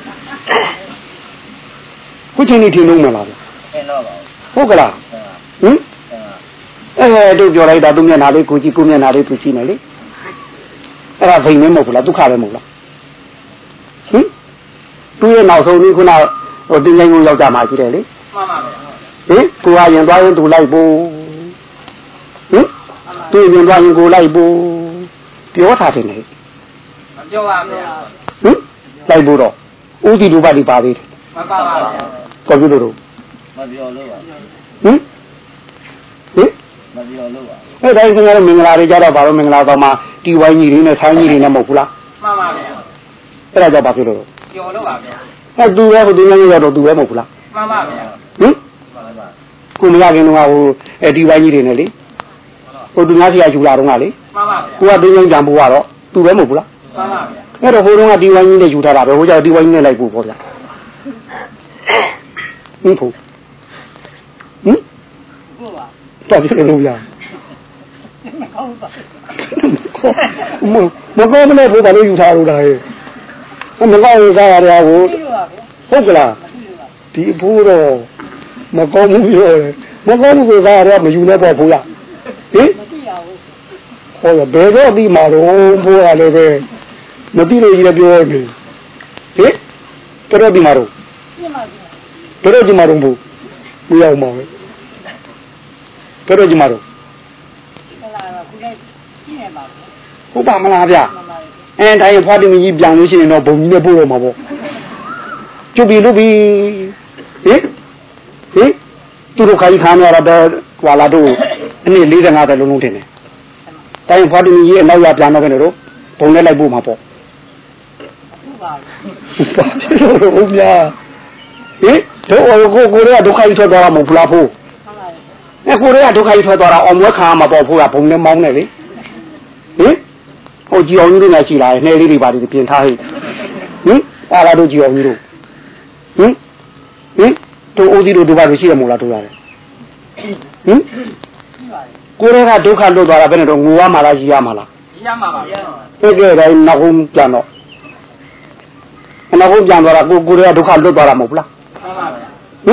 ခုချိန်လေးထင်လို့မလားထင်တော့ပါဟုတ်ကလားဟင်တို့ပြောလိုက်တာသူမျက်နှာလေးကိုကြည့်ကိုမျက်နှာလေးသူကြည့်နေလေအဲ့ဒါဘိန်မမဟုတ်ဘူးလားဒုက္ခပဲမဟုတ်လားဟင်သူရဲ့နောက်ဆုံးនេះခုနဟိုတင်ငိုင်းကိုယောက်ျားမှရှိတယ်လေမှန်ပါဗျာဟင်ကိုကရင်သွားရင်သူလိုက်ဖို့ဟင်သူရင်သွားရင်ကိုလိုက်ဖို့ပြောထားတယ်လေမပြောပါဗျာဟင်လိုက်ဖို့တော့ဥတီဒုပတိပါသေးတယ်မပါပါဗျာကောပြုလို့မပြောလို့ပါဟင်မပြောလို့ပါအဲ့ဒါကြီးကတော့မင်္ဂလာတွေကြတော့ဘာလို့မင်္ဂလာတော့မှတီဝိုင်းကြီးတွေနဲ့ဆိုင်းကြီးတွေနဲ့မဟုတ်ဘူးလားမှန်ပါဗျာအဲ့ဒါကြောင့်ဘာဖြစ်လို့ပြောလို့ပါဗျာအဲ့သူပဲဟိုဒီနေ့ရတော့သူပဲမဟုတ်ဘူးလားမှန်ပါဗျာဟင်ကိုမရခင်တော့ဟိုတီဝိုင်းကြီးတွေနဲ့လေဟိုသူများစီကယူလာတော့ကလေမှန်ပါဗျာကိုကတင်းကြံဖို့ကတော့သူပဲမဟုတ်ဘူးလားမှန်ပါဗျာအဲ့တော့ဟိုတုန်းကတီဝိုင်းကြီးနဲ့ယူထားတာပဲဟိုကြောင့်တီဝိုင်းကြီးနဲ့လိုက်ဖို့ပေါ့ဗျာဟင်ဖို့ဟင်တော်ပြီလို့ဗျာမကောင်းမလဲဘုရားလို့ယူထားလို့လားမကောင်းရင်စားရတယ်ဟိုဟုတ်ကလားဒီဘိုးတော့မကောင်းဘူးပြောတယ်မကောင်းဘူးဆိုစားရတယ်မယူနဲ့ပေါ့ဘုရားဟင်ဟောဘယ်တော့ဒီမှာတော့ဘိုးကလည်းပဲမသိလို့ကြီးလည်းပြောနေဟင်တော်ဒီမှာတော့တော်ဒီမှာတော့ဘူးရောက်မှာပဲတော်ဒီမှာတော့ဟုတ်ပါမလားဗျအဲတိုင်းဖွားတင်ကြီးပြောင်းလို့ရှိရင်တော့ဘုံကြီးနဲ့ပို့တော့မှာပေါ့ကျုပ်ပြီလို့ပြီဟင်သူတို့ခိုင်းခါနေရတော့ဟွာလာတို့အနည်း45ပဲလုံးလုံးတင်တယ်တိုင်းဖွားတင်ကြီးအနောက်ရပြန်တော့ပဲတို့ဘုံနဲ့လိုက်ပို့မှာပေါ့ဟုတ်ပါဘူးဟုတ်ဗျာဟင်တို့ကိုရဒုက္ခကြီးထွက်သွားတာမဟုတ်ဘူးလားဖို့ကိုရဒုက္ခကြီးထွက်သွားတာအောင်မွဲခံမှာပေါ့ဖို့ကဘုံနဲ့မောင်းနေလေဟင်ဟိုကြည်အောင်ကြီးတို့လည်းရှိလာတယ်နှဲလေးတွေပါတွေပြင်ထားဟိအားလာတို့ကြည်အောင်ကြီးတို့တို့အိုးစီတို့ဒီပါတွေရှိတယ်မို့လားတို့ရတယ်ကိုရကဒုက္ခလွတ်သွားတာဘယ်နဲ့တော့ငိုရမှာလားကြီးရမှာလားကြီးရမှာပါဗျာဟုတ်ကဲ့ဒါနောက်ဆုံးပြန်တော့နောက်ဆုံးပြန်သွားတာကိုရကဒုက္ခလွတ်သွားတာမဟုတ်လားမှန်ပါဗျာ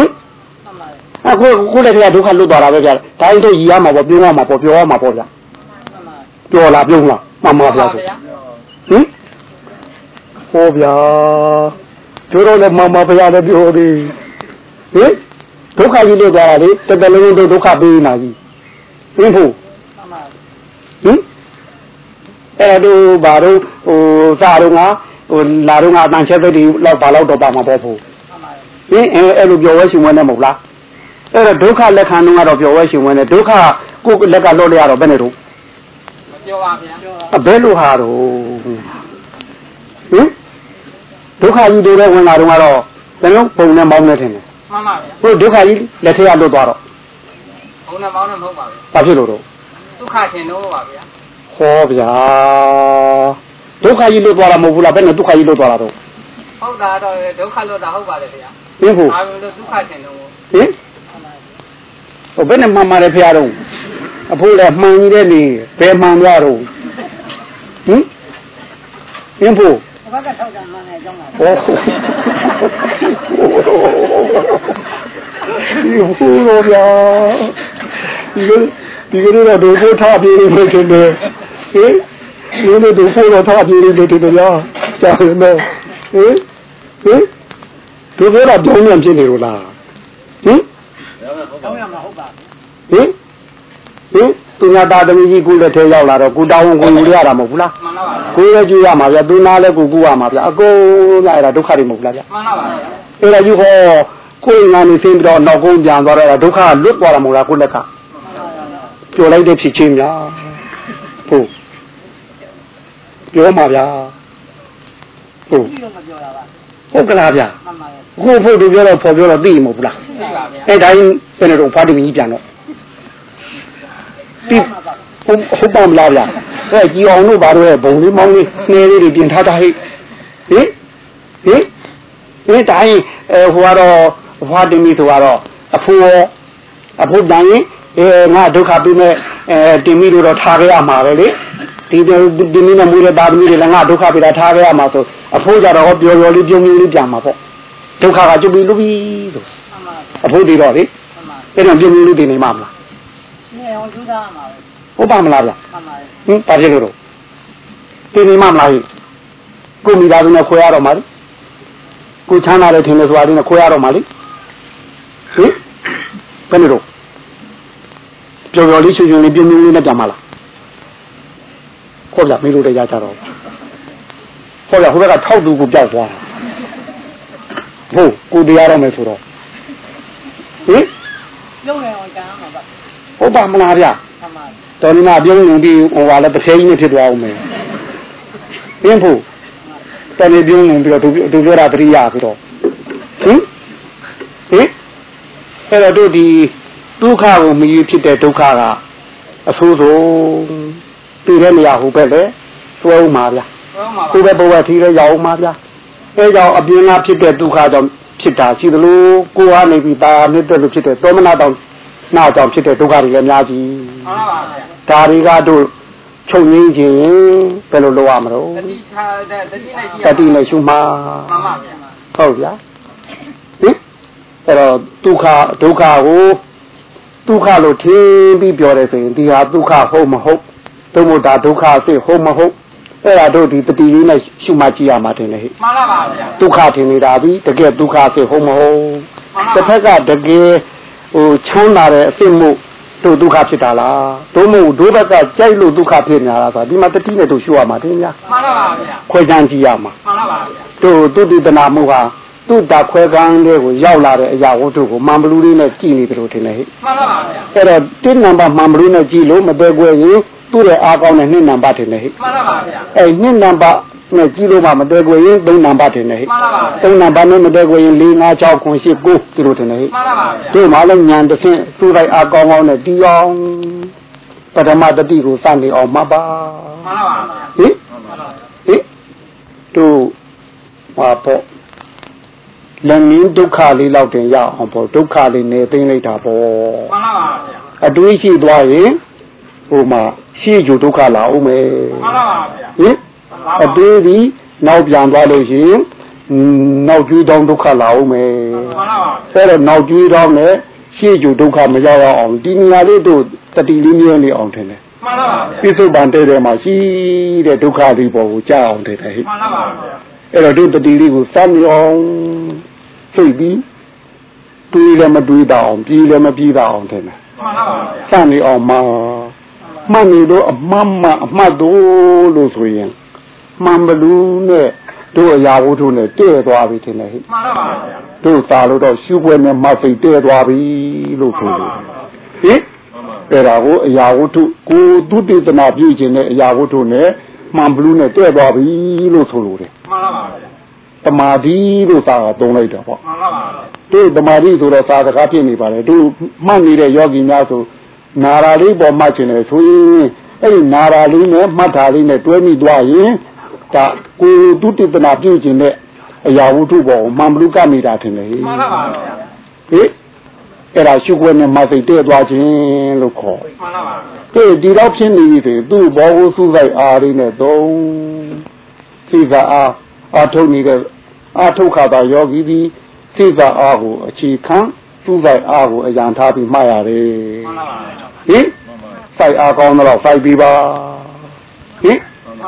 အခုလည်းတရားဒုက္ခလွတ်သွားတာပဲဗျာဒါရင်တို့ကြီးရမှာပေါ့ပြောရမှာပေါ့ပြောရမှာပေါ့ဗျာပြောလားပြုံးလားမှန်ပါဗျာဟင်ဟောဗျာတို့တော့လည်းမှန်ပါဗျာလည်းပြောသေးဟင်ဒုက္ခကြီးလို့ကြတာလေတကယ်လုံးဒုက္ခပေးနေတာကြီးဟင်ဖို့ဟင်အဲ့တော့ဘာလို့ဟိုစားတော့ငါဟိုလာတော့ငါအတန်ချက်တွေလောက်ဘာလောက်တော့ပါမှာပေါ့ဖို့ဟင်အဲ့လိုပြောဝဲရှင်ဝင်နေမဟုတ်လားအဲ့တော့ဒုက္ခလက်ခံတော့ကတော့ပြောဝဲရှင်ဝင်နေဒုက္ခကိုယ်လက်ကလွတ်ရတော့ဘယ်နဲ့တော့ပြောပါဗျာဘယ်လိုဟာတော့ဟင်ဒုက္ခကြီးတွေဝင်လာတော့ကတော့ဘယ်လိုပုံနဲ့မောင်းနေတယ်မှန်ပါဗျာဟိုဒုက္ခကြီးလက်ထက်ရလွတ်သွားတော့ပုံနဲ့မောင်းနေမဟုတ်ပါဘူးဘာဖြစ်လို့တော့ဒုက္ခထင်တော့ပါဗျာဟောဗျာဒုက္ခကြီးလွတ်သွားတာမဟုတ်ဘူးလားဘယ်နဲ့ဒုက္ခကြီးလွတ်သွားတာတော့ဟုတ်တာတော့ဒုက္ခလွတ်တာဟုတ်ပါတယ်ဗျာဟင်ဟုတ်ဘာလို့ဒုက္ခထင်တော့ဟင်ဟိုဘယ်နဲ့မှန်ပါတယ်ဖေရတော့အဖိုးလည်းမှန်ကြီးတဲ့နေဘယ်မှန်သွားတော့ဟင်ဖို့ဘာကထောက်ကြမှန်းနေကြောင်းပါဒီဟိုလိုဗျာဒီကနေ့တော့ဒုထားပြေးနေတယ်ဟင်ဒီနေ့ဒုဖို့တော့ထားပြေးနေတယ်ဗျာကြားရမယ်ဟင်ဒုဖို့တော့ပြောင်းပြန်ဖြစ်နေလို့လားဟင်တောင်းရမှာဟုတ်ပါဟင်သူညာတာသမီးကြီးကိုလည်းထဲရောက်လာတော့ကိုတောင်းကိုယူရတာမဟုတ်ဘူးလားမှန်ပါပါကိုလည်းကြည့်ရမှာဗျာသူနာလည်းကိုကူရမှာဗျာအကုန်လိုက်အဲ့ဒါဒုက္ခတွေမဟုတ်လားဗျာမှန်ပါပါအဲ့ဒါကြီးဟောကိုယ်ငါနေစင်းပြီးတော့နောက်ကုန်းပြန်သွားတော့ဒုက္ခလွတ်သွားတာမဟုတ်လားကိုလက်ကပြောလိုက်တဲ့ဖြစ်ချင်းများဟုတ်ပြောမှာဗျာဟုတ်ဟုတ်ကလားဗျာအခုဖို့သူပြောတော့ဖော်ပြောတော့သိမှာမဟုတ်လားအဲ့တိုင်းဘယ်နဲ့တော့ဖားတင်ကြီးပြန်တော့ဒီဟုတ်ပါမလားဗျာအဲ့ကြည်အောင်တို့ဘာလို့လဲဘုံလေးမောင်းလေးနှဲလေးတွေပြင်ထားတာဟိဒီတိုင်းဟိုကတော့ဖားတင်ကြီးဆိုတော့အဖိုးတန်ရင်ငါဒုက္ခပြီးမဲ့တင်ပြီးတော့ထားခဲ့ရမှာပဲလေဒီနည်းနဲ့မူရတာသမီးတွေလည်းငါဒုက္ခပြီးတာထားခဲ့ရမှာဆိုအဖိုးကြတော့ပျော်ပျော်လေးပြုံးပြုံးလေးပြန်မှာပေါ့ဒုက္ခကကျုပ်ပြီးလူပြီးဆိုအဖိုးတွေတော့လေအဲ့တော့ပြုံးပြုံးလေးတင်နေမှာမလားနေအောင်ကျူးသားမှာပဲဟုတ်ပါမလားဗျမှန်ပါဘာဖြစ်လို့တင်နေမှာမလားကိုမိသားစုနဲ့ခွဲရတော့မှာလေကိုချမ်းသာတယ်ထင်တယ်ဆိုတာလေးနဲ့ခွဲရတော့မှာလေဘယ်နဲ့တော့ပျော်ပျော်လေးချွတ်ချွတ်လေးပြုံးပြုံးလေးနဲ့ပြန်မှာလားခေါ်ပြမေးလို့တည်းရကြတော့ခေါ်ပြဟိုဘက်ကထောက်သူကိုပြောက်သွားဟုတ်ကိုတရားတော့မယ်ဆိုတော့လုံးနေအောင်ကြားမှာပါဟုတ်ပါမလားဗျမှန်ပါတော်ဒီမှာပြုံးနေပြီးဟိုဟာလည်းတစ်ဖဲကြီးနဲ့ဖြစ်သွားအောင်မယ်ပြင်းဖို့တနေ့ပြုံးနေပြီးတော့သူပြောတာတတိယပြီးတော့အဲ့တော့တို့ဒီဒုက္ခကိုမယူဖြစ်တဲ့ဒုက္ခကအဆိုးဆုံးသိတဲ့နေရာဟုတ်ပဲလေသွဲဦးမှာဗျာသူပဲဘဝထီးလဲရောက်ဦးမှာဗျာအဲကြောင့်အပြင်ကဖြစ်တဲ့ဒုက္ခကြောင့်ဖြစ်တာရှိသလိုကိုယ်ကနေပြီးတာမြစ်တဲ့လို့ဖြစ်တဲ့သောမနာတောင်နာကြောင့်ဖြစ်တဲ့ဒုက္ခတွေလည်းအများကြီးမှန်ပါဗျာဒါတွေကတို့ချုပ်ငင်းခြင်းဘယ်လိုလုပ်ရမလို့တတိနဲ့ရှုမှာမှန်ပါဗျာဟုတ်ဗျာအဲ့တော့ဒုက္ခကိုဒုက္ခလို့ထင်ပြီးပြောတယ်ဆိုရင်ဒီဟာဒုက္ခဟုတ်မဟုတ်သို့မဟုတ်ဒါဒုက္ခစိတ်ဟုတ်မဟုတ်အဲ့ဒါတို့ဒီတတိလေးနဲ့ရှုမှတ်ကြည့်ရမှာတင်လေဟဲ့မှန်ပါပါဗျာဒုက္ခထင်နေတာဒီတကယ်ဒုက္ခစိတ်ဟုတ်မဟုတ်တစ်ဖက်ကတကယ်ဟိုချမ်းသာတဲ့အစ်မှုတို့ဒုက္ခဖြစ်တာလားသို့မဟုတ်ဒုဘက်ကကြိုက်လို့ဒုက္ခဖြစ်နေတာလားဆိုတာဒီမှာတတိနဲ့တို့ရှုရမှာတင်ညာမှန်ပါပါဗျာခွဲခြမ်းကြည့်ရမှာမှန်ပါပါဗျာတို့သုတိတနာမှုဟာသူ့တာခွဲကန်းတွေကိုရောက်လာတဲ့အရာဝတ္ထုကိုမှန်ဘလူးလေးနဲ့ကြည့်နေတယ်လို့ထင်တယ်ဟဲ့မှန်ပါပါဗျာအဲ့တော့1နံပါတ်မှန်ဘလူးနဲ့ကြည့်လို့မသေးခွဲရင်သူ့ရဲ့အားကောင်းတဲ့2နံပါတ်ထင်တယ်ဟဲ့မှန်ပါပါဗျာအဲ့2နံပါတ်နဲ့ကြည့်လို့မှမသေးခွဲရင်3နံပါတ်ထင်တယ်ဟဲ့မှန်ပါပါ 3နံပါတ်နဲ့မသေးခွဲရင်4 5 6 9 10 9ဒီလိုထင်တယ်ဟဲ့မှန်ပါပါဗျာတို့မှလည်းဉာဏ်တစ်ဆင့်သူ့လိုက်အားကောင်းကောင်းနဲ့တီးအောင်ပထမတတိကိုစနေအောင်မှတ်ပါမှန်ပါပါဟင်တို့ဟာပေါ့လည်းနင်းဒုက္ခလေးလောက်တင်ရအောင်ပေါ့ဒုက္ခလေးနေသိမ့်လိုက်တာပေါ့မှန်ပါပါဗျာအတွေးရှိသွားရင်ဟိုမှာရှေ့ကျဒုက္ခလာအောင်မယ်မှန်ပါပါဗျာဟင်အတွေးဒီနောက်ပြန်သွားလို့ရှိရင်နောက်ကျွေးတောင်းဒုက္ခလာအောင်မယ်မှန်ပါပါအဲ့တော့နောက်ကျွေးတောင်းနဲ့ရှေ့ကျဒုက္ခမရောက်အောင်ဒီနေရာလေးတို့တတိလေးမျိုးနေအောင်ထင်တယ်မှန်ပါပါပြစ္ဆုတ်ပန်တဲ့ထဲမှာရှိတဲ့ဒုက္ခလေးပေါ်ကိုကြားအောင်ထင်တယ်ဟဲ့မှန်ပါပါဗျာအဲ့တော့တို့တတိလေးကိုစမ်းအောင်စိတ်ပြီးတွေးလည်းမတွေးတာအောင်ပြီးလည်းမပြီးတာအောင်ထင်တယ်မှန်ပါပါဗျာစနေအောင်မှန်နေတော့အမှန်တို့လို့ဆိုရင်မှန်ဘလူးနဲ့တို့အရာဝတ္ထုနဲ့တည့်သွားပြီထင်တယ်ဟဲ့မှန်ပါပါဗျာတို့သာလို့တော့ရှုွယ်နဲ့မစိတ်တည့်သွားပြီလို့ဆိုလို့ဟင်အဲ့ဒါကိုအရာဝတ္ထုကိုသုတေသနာပြုခြင်းနဲ့အရာဝတ္ထုနဲ့မှန်ဘလူးနဲ့တည့်သွားပြီလို့ဆိုလို့တယ်မှန်ပါပါဗျာတမာတိလို့သာသုံးလိုက်တာပေါ့မှန်ပါပါတို့တမာတိဆိုတော့သာစကားဖြစ်နေပါလေတို့မှတ်နေတဲ့ယောဂီများဆိုနာရာလေးပေါ်မှတ်ခြင်းလေဆိုရင်အဲ့ဒီနာရာလေးနဲ့မှတ်တာလေးနဲ့တွဲမိသွားရင်ဒါကိုသုတေသနာပြုခြင်းနဲ့အရာဝတ္ထုပေါ်မှန်ဘလူကနေတာထင်တယ်မှန်ပါပါဗျာဟိအဲ့ဒါရှုခွင့်နဲ့မသိတဲ့သွားခြင်းလို့ခေါ်မှန်ပါပါဒီတော့ဖြစ်နေပြီဆိုသူ့ဘောကိုစူးစိုက်အားလေးနဲ့သုံးစိတ်ကအားအာထုတ်နေတဲ့အာထုတ်ခါတာယောဂီဒီစိတ်သာအားကိုအခြေခံသူ့ဆိုင်အားကိုအရန်ထားပြီးမှတ်ရတယ်ဟင်စိုက်အားကောင်းတော့စိုက်ပြီးပါဟင်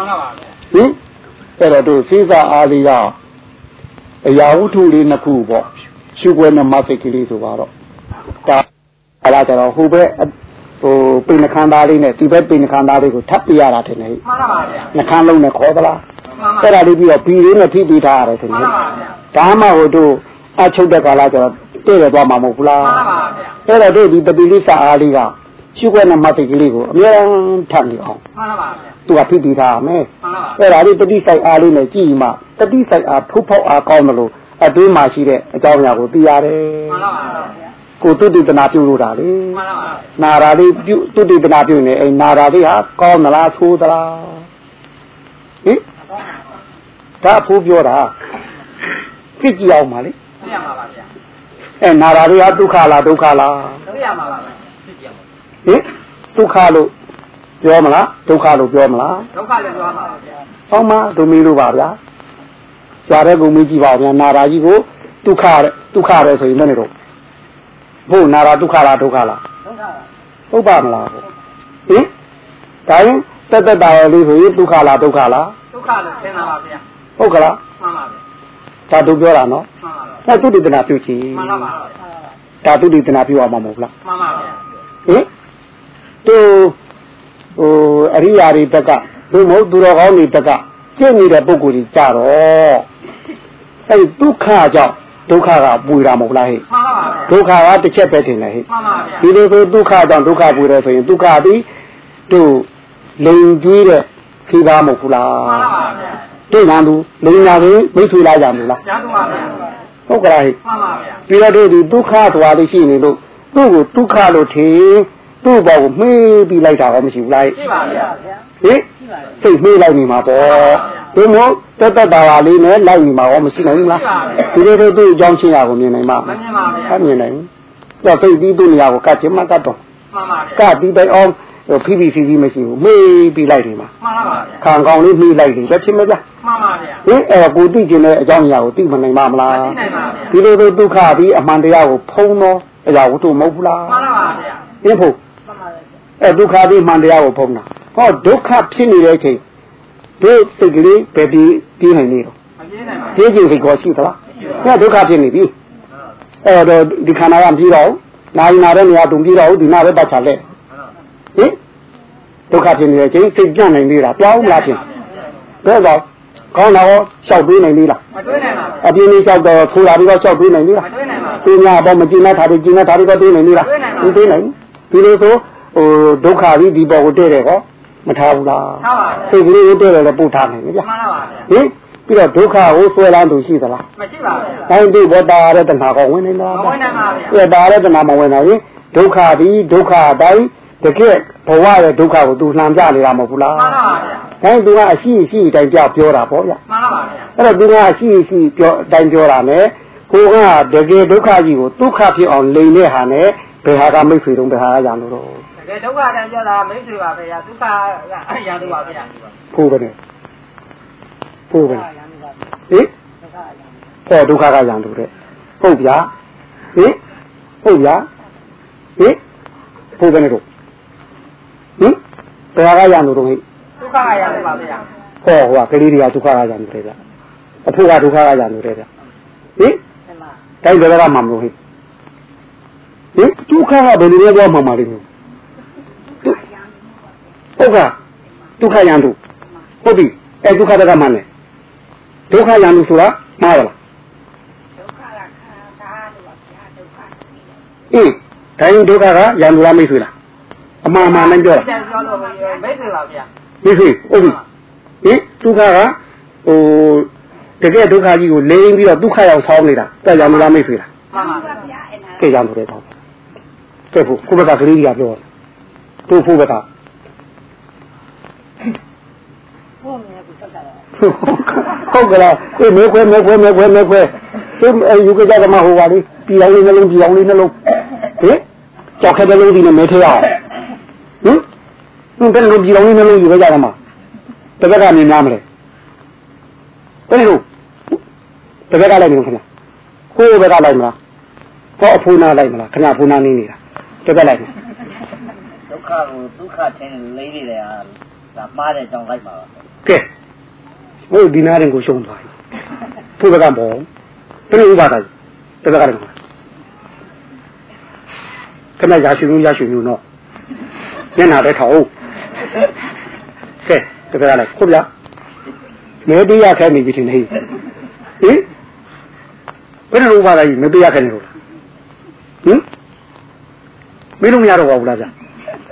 အဲ့တော့သူစိတ်သာအားလေးကအရာဝတ္ထုလေးနှစ်ခုပေါ့ရှုွယ်နဲ့မသိကလေးဆိုတော့ဒါအဲ့ဒါကျတော့ဟိုဘက်ဟိုပိဏခန္ဓာလေးနဲ့ဒီဘက်ပိဏခန္ဓာလေးကိုထပ်ပြရတာထင်တယ်မှန်ပါဗျာနှခမ်းလုံးနဲ့ခေါ်သလားအဲ့ဒါလေးပြီးတော့ဘီလေးနဲ့ထိပြီးထားရတယ်ထင်တယ်ဒါမှဟိုတို့အချုပ်တဲ့ကာလကျတော့တည့်ရသွားမှာမဟုတ်ဘူးလားမှန်ပါဗျာအဲ့တော့တို့ဒီပတိလိစာအားလေးကရှုွယ်နဲ့မသိကလေးကိုအများထပ်နေအောင်မှန်ပါဗျာသူကထိပြီးထားမယ်အဲ့ဒါလေးပတိဆိုင်အားလေးနဲ့ကြည့်မှပတိဆိုင်အားဖုတ်ဖောက်အားကောင်းတယ်လို့အတွင်းမှာရှိတဲ့အကြောင်းအရာကိုသိရတယ်မှန်ပါဗျာကိုတုတ္တိတနာပြုလို့တာလေမှန်ပါဗျာနာရာလေးပြုတုတ္တိတနာပြုနေအဲ့နာရာလေးဟာကောင်းသလားဆိုးသလားဟင်ဒါဖို့ပြောတာသိကြည့်အောင်ပါလေသိရမှာပါဗျာအဲ့နာရာလေးဟာဒုက္ခလားဒုက္ခလားသိရမှာပါဗျာသိကြည့်အောင်ဟင်ဒုက္ခလို့ပြောမလားဒုက္ခလို့ပြောမလားဒုက္ခလို့ပြောမှာပါဗျာဟောမှာဒုမီလို့ပါဗျာကြာတဲ့ကုံမကြီးပါဗျာနာရာကြီးကိုဒုက္ခတဲ့ဆိုရင်မနဲ့တော့ဘုနာရာဒုက္ခလားဒုက္ခလားဒုက္ခပါဟုတ်ပါမလားဟင်ဒါရင်တက်တာရလေးဆိုရင်ဒုက္ခလားဒုက္ခလားဒုက္ခလို့သင်တာပါဗျာဟုတ်ကလားမှန်ပါဗျာဒါတို့ပြောတာနော်မှန်ပါဗျာသုတိတနာပြုချင်မှန်ပါဗျာဒါသုတိတနာပြုအောင်မဟုတ်လားမှန်ပါဗျာဟင်သူဟိုအရိယာတွေတက်ကဘုမဟုတ်သူတော်ကောင်းတွေတက်ကကျင့်နေတဲ့ပုဂ္ဂိုလ်ကြီးကြတော့အဲ့ဒုက္ခကြောင့်ဒုက္ခကပူတာမဟုတ်လားဟဲ့မှန်ပါဗျာဒုက္ခကတစ်ချက်ပဲထင်တယ်ဟဲ့မှန်ပါဗျာဒီလိုဆိုဒုက္ခကြောင့်ဒုက္ခပူတယ်ဆိုရင်ဒုက္ခသည်တို့လိန်ကြီးတဲ့ခိကားမဟုတ်ဘူးလားမှန်ပါဗျာတိတ်နန်းသူလိန်နာရင်မိတ်ဆွေလာကြမလားကြားတော့ပါဗျာဟုတ်ကလားဟဲ့မှန်ပါဗျာပြီးတော့တို့ဒီဒုက္ခသွားလေးရှိနေလို့သူ့ကိုဒုက္ခလို့ထင်သူ့ဘောကိုမှေးပြီးလိုက်တာတော့မရှိဘူးလားရှိပါဗျာဟင်စိတ်မှေးလိုက်နေမှာပေါ့ဒီမို့တက်တာပါလေးနဲ့လိုက်နေမှာရောမရှိနိုင်ဘူးလားဒီလိုတို့သူ့အကြောင်းချင်းရာကိုမြင်နိုင်မှာမမြင်ပါဗျာမြင်နိုင်ဘူးတော့စိတ်ပြီးသူ့နေရာကိုကတ်ချင်မှကတ်တော့မှန်ပါဗျာကတ်ပြီးတိုင်အောင်ဖိဖိစီစီမရှိဘူးမှေးပြီးလိုက်နေမှာမှန်ပါဗျာခံကောင်းလေးမှေးလိုက်တယ်ဖြစ်မလားမှန်ပါဗျာဟင်အဲ့ကိုသိကျင်တဲ့အကြောင်းအရာကိုသိမနိုင်ပါမလားသိနိုင်ပါဗျာဒီလိုတို့ဒုက္ခပြီးအမှန်တရားကိုဖုံးတော့အရာဝတ္ထုမဟုတ်ဘူးလားမှန်ပါဗျာဟင်ဖို့အဲ့ဒုက္ခပြီးအမှန်တရားကိုဖုံးတာဟောဒုက္ခဖြစ်နေတဲ့အချိန်ဒီစိတ်ကလေးပဲပြီးနိုင်နေတော့မပြေးနိုင်ပါဘူးပြေးခြင်းစိတ်ကိုရှိသလားအဲ့ဒုက္ခဖြစ်နေပြီအဲ့တော့ဒီခန္ဓာကမပြေးတော့ဘူးနာတဲ့နေရာတုံပြေးတော့ဒီနာပဲပတ်ချလက်ဟင်ဒုက္ခဖြစ်နေတဲ့အချိန်စိတ်ပြန့်နိုင်သေးတာပြောင်းမလားဖြစ်ဒါတော့ကောင်းတော့လျှောက်ပေးနိုင်သေးလားမတွေးနိုင်ပါဘူးအပြင်းလေးလျှောက်တော့ထိုးလာပြီးတော့လျှောက်ပေးနိုင်သေးလားမတွေးနိုင်ပါဘူးသူများတော့မကျင်တဲ့ဓာတ်တွေကျင်တဲ့ဓာတ်တွေတွေးနိုင်သေးလားမတွေးနိုင်ဘူးဒီလိုဆိုဟိုဒုက္ခကြီးဒီပေါ်ကိုတည့်တယ်ဟောမထားဘူးလားထားပါဘူးစိတ်ကလေးကိုတည့်တယ်လည်းပို့ထားနိုင်ပြီဗျာမှန်ပါပါဟင်ပြီးတော့ဒုက္ခကိုဆွဲလန်းသူရှိသလားမရှိပါဘူးတိုင်းဒီဘောတာရတဲ့တဏှာကောဝင်နေလားမဝင်နိုင်ပါဘူးအဲ့ဒါရတဲ့တဏှာမဝင်နိုင်ရင်ဒုက္ခဒီဒုက္ခတိုင်းတကယ်ဘဝရဲ့ဒုက္ခကိုသူလှန်ပြနေတာမဟုတ်ဘူးလားမှန်ပါပါတိုင်းသူကအရှိရှိတိုင်းပြောတာပေါ့ဗျာမှန်ပါပါအဲ့တော့သူကအရှိရှိတိုင်းပြောတာနဲ့ကိုကတကယ်ဒုက္ခကြီးကိုဒုက္ခဖြစ်အောင်လိန်တဲ့ဟာနဲ့ဘယ်ဟာကမိတ်ဆွေတုံးဘယ်ဟာကရံလို့တော့တကယ်ဒုက္ခတန်ပြောတာမိတ်ဆွေပါပဲဗျာဒုက္ခကရံလို့ပါဗျာဖို့ပဲဖို့ပဲဟင်ဟောဒုက္ခကရံလို့တဲ့ဟုတ်ဗျာဟင်ဟုတ်ဗျာဟင်ဖို့ပဲတော့ဟင်ဘယ်ဟာကရံလို့တော့ဟိဒုက္ခကရံလို့ပါဗျာဟောဟိုကကလေးတွေကဒုက္ခကရံလို့တဲ့ဗျာအဖို့ကဒုက္ခကရံလို့တဲ့ဗျာဟင်တိုင်းဘယ်ကမှမလို့ဟိဟင်ဒုက္ခကဘယ်လိုလဲပြောမှမှာလိမ့်မယ်ဟုတ်ကဒုက္ခရံလို့ဟုတ်ပြီအဲဒုက္ခတကမှန်းလေဒုက္ခရံလို့ဆိုတာမှားလားဒုက္ခကခန္ဓာလို့ပါဗျာဒုက္ခတိုင်းဒုက္ခကရံလို့လားမိတ်ဆွေလားအမှန်မှန်နဲ့ပြောတာပြောလို့မိတ်ဆွေပါဗျာမိတ်ဆွေဟုတ်ပြီဟင်ဒုက္ခကဟိုတကယ်ဒုက္ခကြီးကိုလိမ့်ပြီးတော့ဒုက္ခရောက်ဆောင်းနေတာတဲ့ရံလို့လားမိတ်ဆွေလားမှန်ပါဗျာကဲရံလို့တဲ့တော့ကဲဖို့ကိုယ့်ဘက်ကကလေးကြီးကပြောတို့ဖို့ဘက်ကဟုတ်ကလားအေးမဲခွဲအေးယူကြကြမှာဟိုပါလေပြည်အောင်လေးနှလုံးဟင်ကြောက်ခဲ့တဲ့လုံးဒီနဲ့မဲထဲအောင်ဟင်တဲ့လုံးပြည်အောင်လေးနှလုံးယူကြကြမှာတပတ်ကနေနားမလဲဘယ်လိုတပည့်ကလိုက်မလို့ခင်ဗျကိုယ်ဘက်ကလိုက်မလားဟောအဖူနာလိုက်မလားခဏဖူနာနေနေတာတပည့်လိုက်ဒုက္ခကိုဒုက္ခချင်းလေးနေတယ်ဟာဒါမှားတဲ့ကြောင့်လိုက်ပါကဲဟိုဒီနာရင်ကိုရှုံးသွားပြီဖူဘကဘောဘယ်လိုဥပါဒတပည့်ကလိုက်မလားခဏရရှိလို့နော်ညနာတဲ့ထောက်ကဲတပည့်ကလိုက်ခုဗျာမဲပေးရခဲ့နေပြီထင်တယ်ဟင်ဘယ်လိုဥပါဒကြီးမဲပေးရခဲ့နေလို့ဟင်မင်းတို့မရတော့ပါဘူးလားဗျဟင်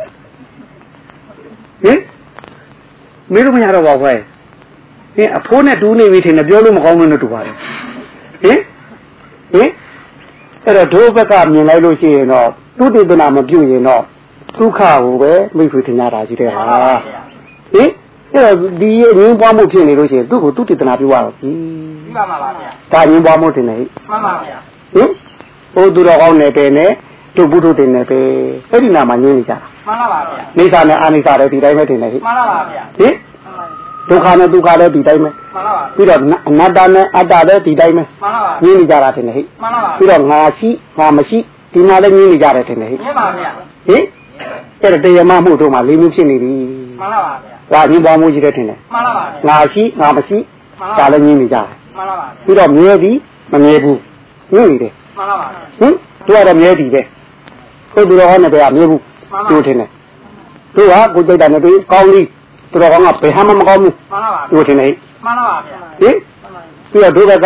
မင်းတို့မရတော့ပါဘူးဟဲ့ဟင်အဖိုးနဲ့တူးနေပြီထင်တယ်ပြောလို့မကောင်းဘူးလို့တူပါတယ်ဟင်အဲ့တော့ဒုဘက်ကမြင်လိုက်လို့ရှိရင်တော့သူတေသနာမပြုတ်ရင်တော့ဒုက္ခကိုပဲမိတ်ဆွေထင်ရတာကြီးတဲ့ဟာဟင်အဲ့တော့ဒီရင်းပွားမှုဖြစ်နေလို့ရှိရင်သူ့ကိုသူတေသနာပြုရတော့ပြီမှန်ပါပါဗျာဒါရင်းပွားမှုတင်နေမှန်ပါဗျာဟင်ဟိုသူတော်ကောင်းနေတယ်နဲ့တို့ဘုဒ္ဓတင်နေပဲအဲ့ဒီနာမှာညင်းနေကြတာမှန်ပါပါဗျာနေစာနဲ့အာနိစာလည်းဒီတိုင်းပဲတင်နေဟိမှန်ပါပါဗျာဟင်ဒုက္ခနဲ့ဒုက္ခလည်းဒီတိုင်းပဲမှန်ပါပါပြီးတော့အနတ္တနဲ့အတ္တလည်းဒီတိုင်းပဲမှန်ပါပါညင်းနေကြတာတင်နေဟိမှန်ပါပါပြီးတော့ငါရှိငါမရှိဒီမှာလည်းညင်းနေကြတယ်တင်နေဟိမှန်ပါဗျာဟင်အဲ့ဒါတရားမှမှုတို့မှာ၄မျိုးဖြစ်နေပြီမှန်ပါပါဗျာဒါညင်းပွားမှုကြီးတဲ့တင်နေမှန်ပါပါငါရှိငါမရှိဒါလည်းညင်းနေကြတယ်မှန်ပါပါပြီးတော့မြဲသည်မမြဲဘူးညင်းနေတယ်မှန်ပါပါဟင်တို့ကတော့မြဲသည်ပဲကိုယ်တို့ဟောနေပဲမြဲဘူးတို့တင်နေတို့ကကိုကြိုက်တာနဲ့တွေ့ကောင်းပြီတို့တော့ကောင်းကဘယ်ဟာမှမကောင်းဘူးမှန်ပါပါတို့တင်နေမှန်ပါပါဗျာဟင်ပြီးတော့တို့က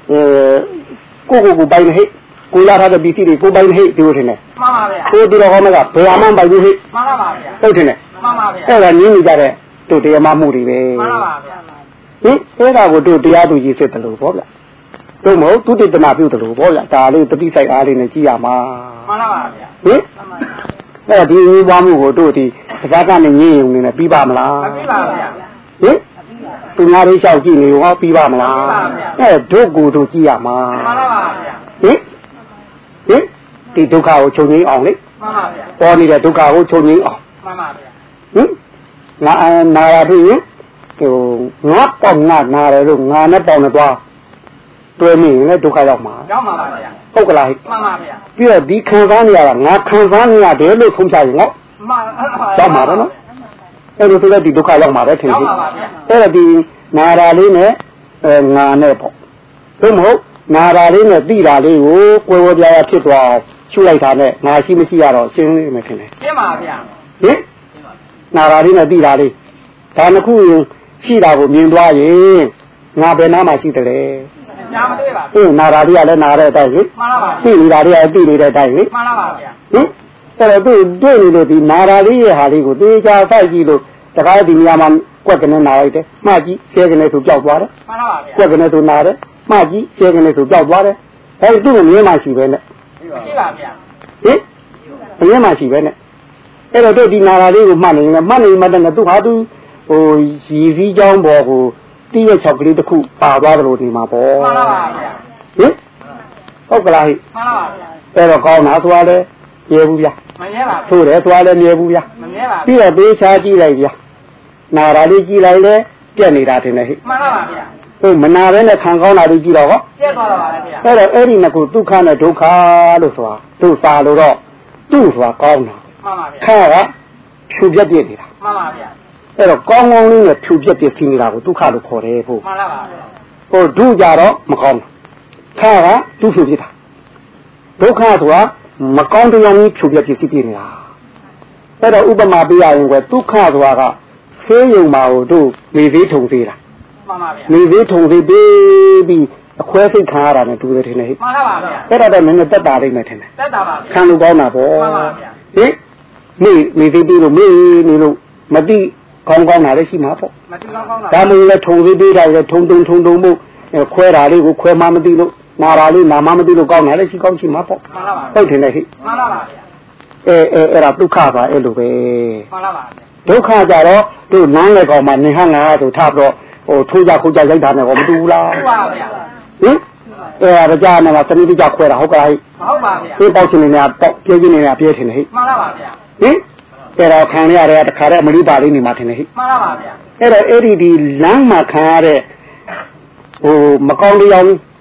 ကိုပိုင်နေဟိကိုလာထားတဲ့ပစ္စည်းတွေကိုပိုင်နေဟိတို့တင်နေမှန်ပါဗျာကိုတို့တော့ကောင်းကဘယ်ဟာမှမပိုင်ဘူးဟိမှန်ပါပါဗျာဟုတ်တင်နေမှန်ပါဗျာအဲ့ဒါညင်းနေကြတဲ့တို့တရားမှမှုတွေပဲမှန်ပါပါဗျာဟင်အဲ့ဒါကိုတို့တရားသူကြီးစစ်တယ်လို့ပေါ့ဗျတို့မဟုတ်သူတေသနာပြုတယ်လို့ပေါ့ဗျဒါလေးတတိဆိုင်အားလေးနဲ့ကြည့်ရမှာမှန်ပါပါဗျာဟင်အဲ့ဒီညင်းပွားမှုကိုတို့ဒီစကားကနေညင်းရုံနဲ့ပြီးပါမလားမပြီးပါဘူးဗျာဟင်သူများလေးလျှောက်ကြည့်နေဟောပြီးပါမလားအဲ့တို့ကိုတို့ကြည့်ရမှာမှန်ပါပါဗျာဟင်ဒီဒုက္ခကိုချုပ်ငြိမ်းအောင်လေမှန်ပါဗျာပေါ်နေတဲ့ဒုက္ခကိုချုပ်ငြိမ်းအောင်မှန်ပါဗျာဟင်ငါနာရပြီဟိုငါပေါ့ငါနာတယ်လို့ငါနဲ့ပေါင်နေသွားတွဲမိရင်လည်းဒုက္ခရောက်မှာရောက်မှာပါဗျာဟုတ်ကလားမှန်ပါဗျာပြီးတော့ဒီခံစားနေရတာငါခံစားနေရတယ်လို့ဆုံးဖြတ်ရင်ဟောမှန်ရောက်မှာပဲနော်အဲ့လိုဆိုတော့ဒီဒုက္ခရောက်မှာပဲထင်တယ်ရောက်ပါပါဗျာအဲ့တော့ဒီနာရာလေးနဲ့ငါနဲ့ပေါ့ဘယ်မဟုတ်နာရာလေးနဲ့တိတာလေးကိုကွယ်ဝပြားရဖြစ်သွားရှုလိုက်တာနဲ့ငါရှိမရှိရတော့ရှင်းနေမယ်ထင်တယ်ရှင်းပါဗျာဟင်နာရာလေးနဲ့တိတာလေးဒါနှစ်ခုရှိတာကိုမြင်သွားရင်ငါဘယ်နာမှရှိတယ်လေညာမတွေ့ပါဘူးနာရာလေးကလည်းနာတဲ့အတိုင်းလေမှန်ပါပါသိနေတာတွေကသိနေတဲ့အတိုင်းလေမှန်ပါပါဗျာဟင်အဲ့တော့တွေ့နေလို့ဒီနာရာလေးရဲ့ဟာလေးကိုတေချာစိုက်ကြည့်လို့တခါဒီနေရာမှာကွက်ကနေနာလိုက်တယ်မှကြည့်ဆဲကနေဆိုကြောက်သွားတယ်မှန်ပါပါဗျာကွက်ကနေဆိုနာတယ်မှကြည့်ဆဲကနေဆိုကြောက်သွားတယ်အဲဒီသူ့ကိုမြင်မှရှိပဲနဲ့ရှိပါဗျာဟင်မြင်မှရှိပဲနဲ့အဲ့တော့တို့ဒီနာရာလေးကိုမှတ်နေတယ်မှတ်နေမှတည်းကသူဟာသူဟိုရည်စည်းကြောင်းပေါ်ကိုတိရဲ့6ကလေးတစ်ခုပါသွားတယ်လို့ဒီမှာပေါ့မှန်ပါပါဗျာဟင်ဟုတ်ကလားဟိမှန်ပါပါဗျာအဲ့တော့ကောင်းတာသွားလဲမြဲဘူးဗျာမမြဲပါဘူးထို့တယ်သွားလဲမြဲဘူးဗျာမမြဲပါဘူးပြီးတော့သေးချာကြည့်လိုက်ဗျာနာရာလေးကြည့်လိုက်လဲပြက်နေတာတင်တယ်ဟိမှန်ပါပါဗျာဟိုမနာပဲနဲ့ခံကောင်းတာလေးကြည့်တော့ဟောပြက်သွားတော့ပါလေဗျာအဲ့တော့အဲ့ဒီနှစ်ခုဒုက္ခနဲ့ဒုက္ခလို့ဆိုတာတို့စာလို့တော့သူ့ဆိုတာကောင်းတာမှန်ပါဗျာခါကဖြူပြက်ပြက်နေတာမှန်ပါဗျာအဲ့တော့ကောင်းကောင်းလေးနဲ့ဖြူပြက်ပြက်ဖြစ်နေတာကိုဒုက္ခလို့ခေါ်တယ်ဖို့မှန်ပါပါဗျာဟိုဒုကြတော့မကောင်းဘူးခါကဒုဖြူပြက်တာဒုက္ခဆိုတာမကောင်းတရားကြီးဖြူပြက်ပြက်ဖြစ်နေတာအဲ့တော့ဥပမာပေးရရင်ကဒုက္ခဆိုတာကဆေးရုံမှာတို့နေသေးထုံသေးတာမှန်ပါဗျာနေသေးထုံသေးပြီးအခွဲစိတ်ခံရတာနဲ့တူတယ်ထင်တယ်ဟိမှန်ပါပါဗျာအဲ့တော့နည်းနည်းတက်တာလိမ့်မယ်ထင်တယ်တက်တာပါဗျာခံလို့ကောင်းတာပေါ့မှန်ပါဗျာဟင်နေသေးပြီးလို့နေလို့မတိကောင်းတာလည်းရှိမှာပေါ့မတိကောင်းတာဒါမှမဟုတ်လည်းထုံသေးသေးတာလည်းထုံမှုခွဲတာလေးကိုခွဲမှမသိလို့နာတာလေးနာမှမသိလို့ကောင်းတာလည်းရှိကောင်းရှိမှာပေါ့မှန်ပါပါဟုတ်တယ်လေဟိမှန်ပါပါဗျာအဲ့ဒါဒုက္ခပါအဲ့လိုပဲမှန်ပါပါဒုက္ခကြတော့တို့နန်းလေကောင်မှာနေဟငါဆိုထပြီးတော့ဟိုထိုးကြခုကြရိုက်တာနဲ့ကောမတူဘူးလားဟုတ်ပါဗျာဟင်အဲ့ဒါကြာနေမှာစနစ်တကျခွဲတာဟုတ်ကလားဟိဟုတ်ပါဗျာဒီပေါက်ရှင်နေများပေါက်ပြင်းနေများပြင်းထင်တယ်ဟိမှန်ပါပါဗျာဟင်အဲ့တော့ခံရတဲ့တခါတည်းအမရိပါလေးနေမှာထင်တယ်ဟိမှန်ပါပါဗျာအဲ့တော့အဲ့ဒီလမ်းမှာခံရတဲ့ဟိုမကောင်းတရား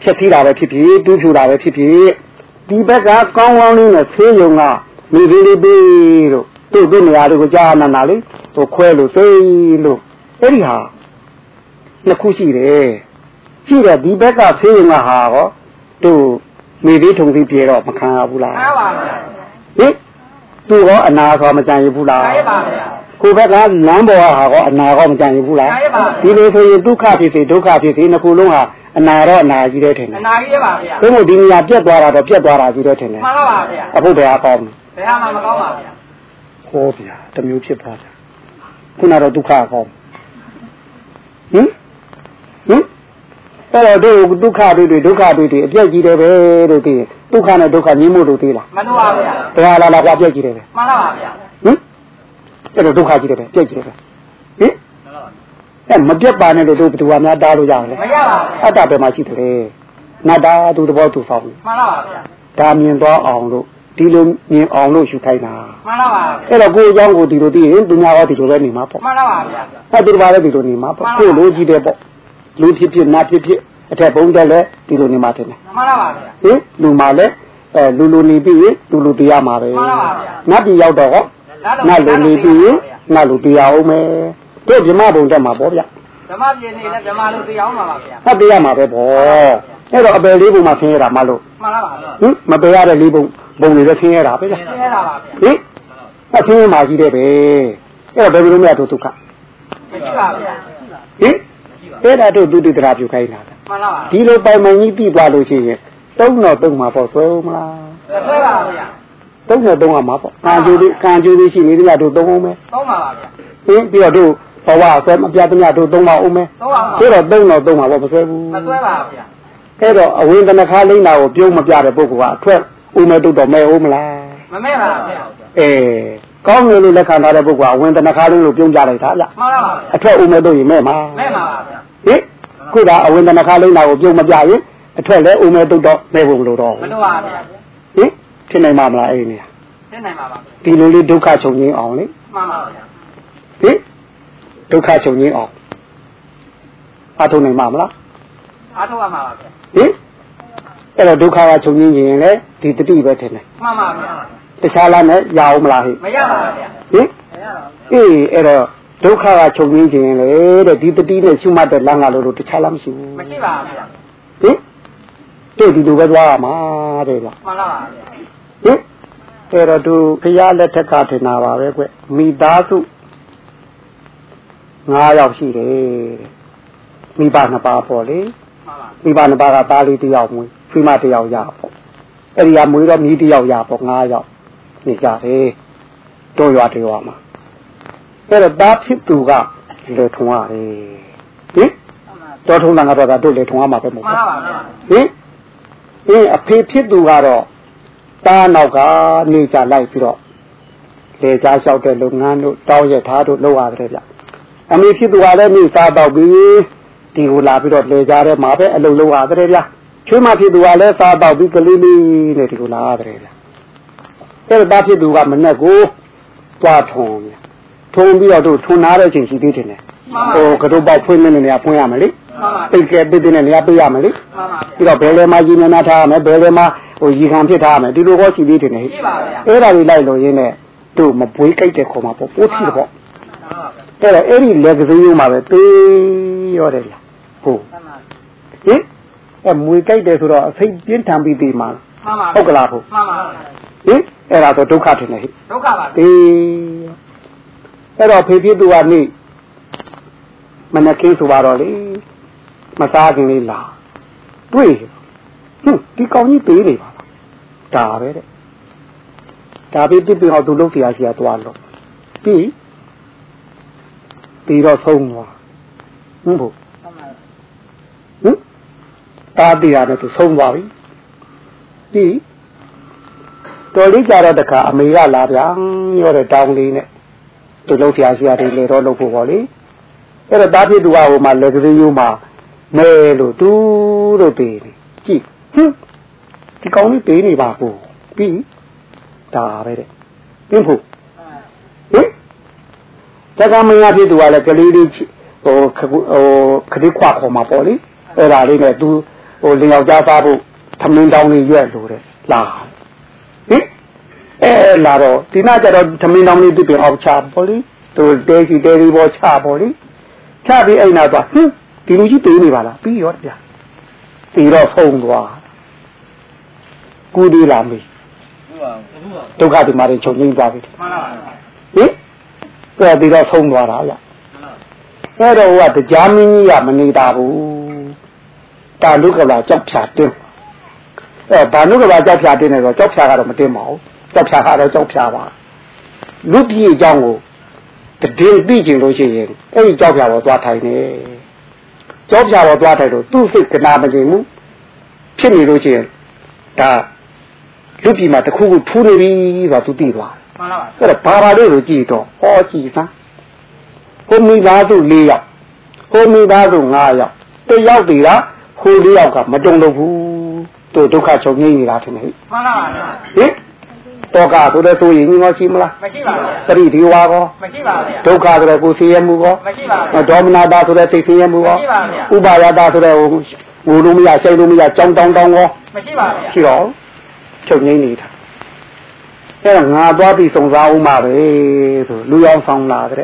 ချက်သီးတာပဲဖြစ်ဖြစ်တူးဖြူတာပဲဖြစ်ဖြစ်ဒီဘက်ကကောင်းကောင်းလေးနဲ့ဆေးရုံကမိသေးလေးပေးလို့တို့နေရာတွေကိုကြားနာနာလေးဟိုခွဲလို့သိလို့အဲ့ဒီဟာနှစ်ခုရှိတယ်ရှိတယ်ဒီဘက်ကဆေးရုံကဟာရောတို့မိသေးထုံစီပြေတော့မခံရဘူးလားမှန်ပါဗျာဟင်သူရောအနာဆိုမကြံရဘူးလားမှန်ပါဗျာကိုဘက်ကလမ်းပေါ်ဟာရောအနာရောမကြံရဘူးလားဒီလိုဆိုရင်ဒုက္ခဖြစ်စေဒုက္ခဖြစ်စေနှစ်ခုလုံးဟာအနာတော့အနာကြီးတဲ့ထင်တယ်အနာကြီးပါဗျာဘယ်လိုဒီနေရာပြတ်သွားတာတော့ပြတ်သွားတာကြီးတဲ့ထင်တယ်မှန်ပါပါဗျာအခုဘယ်ဟာကောင်းလဲဘယ်ဟာမှမကောင်းပါဗျာဟောဗျာတမျိုးဖြစ်သွားတယ်ခုနတော့ဒုက္ခကောင်းဟင်အဲ့တော့ဒုက္ခတွေအပြည့်ကြီးတယ်ပဲလို့သိရင်ဒုက္ခနဲ့ဒုက္ခညီမှုလို့သိလားမှန်ပါဗျာတရားလာကွာပြည့်ကြီးတယ်ပဲမှန်ပါဗျာဟင်အဲ့တော့ဒုက္ခကြီးတယ်ပဲပြည့်ကြီးတယ်ပဲဟင်အဲ့မပြတ်ပါနဲ့လို့တို့ဘယ်သူကများတားလို့ရအောင်လဲမရပါဘူးအတ္တပဲမှရှိတယ်နတ်တာသူတဘောသူဖောက်ဘူးမှန်ပါဗျာဒါမြင်သွားအောင်လို့ဒီလိုမြင်အောင်လို့ရှုခိုင်းတာမှန်ပါပါအဲ့တော့ကိုယ်အကြောင်းကိုဒီလိုသိရင်သူများရောဒီလိုပဲနေမှာပေါ့မှန်ပါပါဗျာအဲ့ဒီဘာလဲဒီလိုနေမှာပေါ့ကိုယ်လိုကြည့်တယ်ပေါ့လူဖြစ်နတ်ဖြစ်အထက်ဘုံတက်လဲဒီလိုနေမှာတယ်မှန်ပါပါဗျာဟင်လူမှာလဲလူနေပြီးလူတရားမှာပဲမှန်ပါပါဗျာနတ်ပြည်ရောက်တော့ဟောနတ်လူနေပြီးနတ်လူတရားအောင်မယ်တို့ဗြဟ္မဘုံတက်မှာပေါ့ဗျာဓမ္မပြည်နေနဲ့ဗြဟ္မလူတရားအောင်မှာပါဗျာဟုတ်တရားမှာပဲပေါ့အဲ့တော့အပယ်လေးဘုံမှာဆင်းရတာမလို့မှန်ပါပါဟင်မပယ်ရတဲ့လေးဘုံတွေလည်းဆင်းရတာပဲဗျာဆင်းရတာပါဗျာဟင်အဆင်းရမှာကြီးတယ်ပဲအဲ့တော့ဘယ်လိုမျိုးဒုက္ခမရှိပါဗျာဟင်အဲ့ဒါတို့ဒုတိယတရားပြုခိုင်းတာမှန်ပါပါဒီလိုပိုင်မှန်ကြီးပြီးသွားလို့ရှိရင်သုံးမှာပေါ့ဆွဲဦးမလားဆွဲပါဗျာသုံးမှာပေါ့ကံကြိုးလေးရှိနေတယ်တို့သုံးအောင်မယ်သုံးပါပါဗျာဟင်ပြီးတော့တို့ဘဝဆွဲမပြတ်သမျှတို့သုံးပါအောင်မယ်သုံးပါပါဆိုတော့သုံးမှာပေါ့မဆွဲဘူးမဆွဲပါဗျာအဲ့တော့အဝင်တနခါလိမ့်တာကိုပြုံးမပြတဲ့ပုဂ္ဂိုလ်ကအထွက်ဦးမဲတို့တော့မဲဦးမလားမမဲပါဗျာကောင်းတယ်လို့လက်ခံထားတဲ့ပုဂ္ဂိုလ်ကအဝင်တနခါလိမ့်လို့ပြုံးပြလိုက်တာဗျမှန်ပါပါအထွက်ဦးမဲတို့ရင်မဲမှာမဲပါဗျာဟင်ခုဒါအဝင်တနခါလိမ့်တာကိုပြုံးမပြရင်အထွက်လဲဦးမဲတို့တော့မဲဖို့မလို့တော့မလို့ပါဗျာဟင်ဖြစ်နိုင်မှာမလားအဲ့ဒီနေရာဖြစ်နိုင်ပါပါဒီလိုလေးဒုက္ခချုပ်ငင်းအောင်လေမှန်ပါဗျာဟင်ဒုက္ခချုပ်ငင်းအောင်အားထုတ်နိုင်မှာမလားအားထုတ်ရမှာပါဗျာဟင်အဲ့တော့ဒုက္ခကချုပ်ငင်းရင်လေဒီတတိပဲထင်တယ်မှန်ပါဗျာတခြားလားနဲ့ရအောင်မလားဟိမရပါဘူးဗျာဟင်မရပါဘူးအဲ့တော့ဒုက္ခကချုပ်ငင်းခြင်းလေတဲ့ဒီတတိနဲ့ရှုမှတ်တဲ့လမ်းကလို့တခြားလားမရှိဘူးမရှိပါဘူးဗျာဟင်တို့ဒီလိုပဲသွားရမှာတဲ့ဗျာမှန်ပါပါဗျာဟင်အဲ့တော့သူခရလက်ထက်ကထင်တာပါပဲကွမိသားစု9ယောက်ရှိတယ်မိဘ2ပါးပေါ့လေမိဘ2ပါးကသားလေး1ယောက်မွေးဆွေးမ1ယောက်ရပေါ့အဲ့ဒီကမွေးတော့မြီး1ယောက်ရပေါ့9ယောက်နေကြတယ်တို့ရွာတွေရွာမှာအဲ့တော့သားဖြစ်သူကလေထုံရတယ်ဟင်တော်ထုံတာကတော့တို့လေထုံရမှာပဲမဟုတ်ဘူးမှန်ပါဗျာဟင်အဖေဖြစ်သူကတော့သားနောက်ကနေကြလိုက်ပြီးတော့လေကြားလျှောက်တဲ့လုပ်ငန်းတို့တောင်းရထားတို့လုပ်ရတယ်ဗျအမေဖြစ်သူကလည်းနေစားတော့ပြီးဒီကိုလာပြီးတော့လေကြားထဲမှာပဲအလုပ်လုပ်ရတယ်ဗျချွေးမဖြစ်သူကလည်းစားတော့ပြီးကလေးလေးနဲ့ဒီကိုလာရတယ်ဗျအဲ့တော့သားဖြစ်သူကမနဲ့ကိုတွားထုံပြီးတော့တို့ထုံနာတဲ့အချိန်ရှိသေးတယ်ဟိုကတော့ပေါက်ဖွင့်နေနေရဖွင့်ရမယ်လေပိတ်ကဲပိတ်တဲ့နေရာပိတ်ရမယ်လေပြီးတော့ဘယ်လေမှာကြီးနေထားရမယ်ဘယ်လေမှာဟိုရီခံဖြစ်ထားရမယ်ဒီလိုကောရှိသေးတယ်ဟဲ့အဲ့ဒါတွေလိုက်လို့ရင်းနဲ့တို့မပွေးကြိုက်တဲ့ခေါ်မှာပေါ့ပိုးထီတော့အဲ့တော့အဲ့ဒီလက်ကလေးမှာပဲပေးရောတယ်လားဟုတ်ဟင်အမွေကြိုက်တယ်ဆိုတော့အစိတ်ပြင်းထန်ပြီးသေးမှာဟုတ်ကလားဟုတ်မှန်ပါဟင်အဲ့ဒါဆိုဒုက္ခထင်တယ်ဟဲ့ဒုက္ခပါအဲ့တော့ဖေဖြစ်သူကနေမနခင်းဆိုပါတော့လေမစားခင်လေးလာတွေ့ဒီကောင်ကြီးပေးနေပါလားဒါပဲတဲ့ဒါပဲပြပြအောင်သူလုပ်เสียရှိရသွားလို့ပြီးတော့ဆုံးသွားဟုတ်ဘူးတာတရားနဲ့သူဆုံးသွားပြီပြီးတော်လေးကြတော့တခါအမေကလာပြန်ရောတဲ့တောင်းလေးနဲ့သူလုပ်เสียရှိရတယ်လေတော့လုပ်ဖို့ပေါ့လေအဲ့တော့တာဖြစ်သူကဟိုမှာလက်ကလေးရိုးမှာမဲလို့သူတို့ပေးနေကြည့်ဒီကောင်လေးပေးနေပါဘူးပြီးဒါပဲတဲ့ပြင်းဖို့ဟင်တက္ကမယဖြစ်သူကလည်းကလေးလေးဟိုခတိခွာခေါ်မှာပေါ့လေအဲ့ဒါလေးနဲ့သူလင်ယောက်ျားသားဖို့သမင်းတောင်းလေးရွက်လို့တဲ့လာဟင်လာတော့ဒီနာကြတော့သမင်းတောင်းလေးသူပြင်အောင်ချပေါ့လေသူတဲကြီးတဲလေးပေါ်ချပေါ့လေချပြီးအိမ်နာသွားဒီလူကြီးတေးနေပါလားပြီးရောဗျာပြီးတော့ဖုံသွားကူဒီလာမေးဒုက္ခဒီမှာတွေချုပ်ငိမ့်သွားပြီမှန်ပါပါဟင်ပြီးတော့ဖုံသွားတာဗျအဲ့တော့ဟိုကတရားမင်းကြီးကမနေတာဘူးတာလူကလာကြောက်ဖြာတင်းဘာလူကလာကြောက်ဖြာတင်းနေတော့ကြောက်ဖြာကတော့မတင်းပါဘူးကြောက်ဖြာကတော့ကြောက်ဖြာပါလူပြည်အကြောင်းကိုတည်ပြီးကျင်လို့ရှိရင်အဲ့ဒီကြောက်ဖြာပေါ်သွားထိုင်နေကြောက်ဖြာပေါ်သွားထိုင်တော့သူ့စိတ်ကနာမကျင်ဘူးဖြစ်နေလို့ရှိရင်ဒါလူပြည်မှာတခုခုထူးနေပြီဆိုတာသူသိသွားမှန်ပါပါအဲ့တော့ဘာလို့လို့ကြည့်တော့ဟောကြည့်စမ်းကိုမိသားစု4ယောက်ကိုမိသားစု5ယောက်တယောက်တည်းကဟို4ယောက်ကမကြုံလို့ဘူးသူဒုက္ခချုပ်ငြိမ်းနေတာထင်တယ်မှန်ပါပါဟင်တောကဆိုတဲ့ဆိုရင်ညီမရှိမလားမရှိပါဘူးသတိဒီဝါကောမရှိပါဘူးဒုက္ခဆိုတဲ့ကိုဆင်းရဲမှုကောမရှိပါဘူးဒေါမနတာဆိုတဲ့စိတ်ဆင်းရဲမှုကောမရှိပါဘူးဥပါယတာဆိုတဲ့ဟိုလိုမရစိတ်လိုမရကြောင်းတောင်းကောမရှိပါဘူးရှိတော့ချုပ်ငြိမ်းနေတာအဲ့တော့ငါသွားပြီးစုံစားဦးမှာပဲဆိုလူရောက်ဆောင်လာတဲ့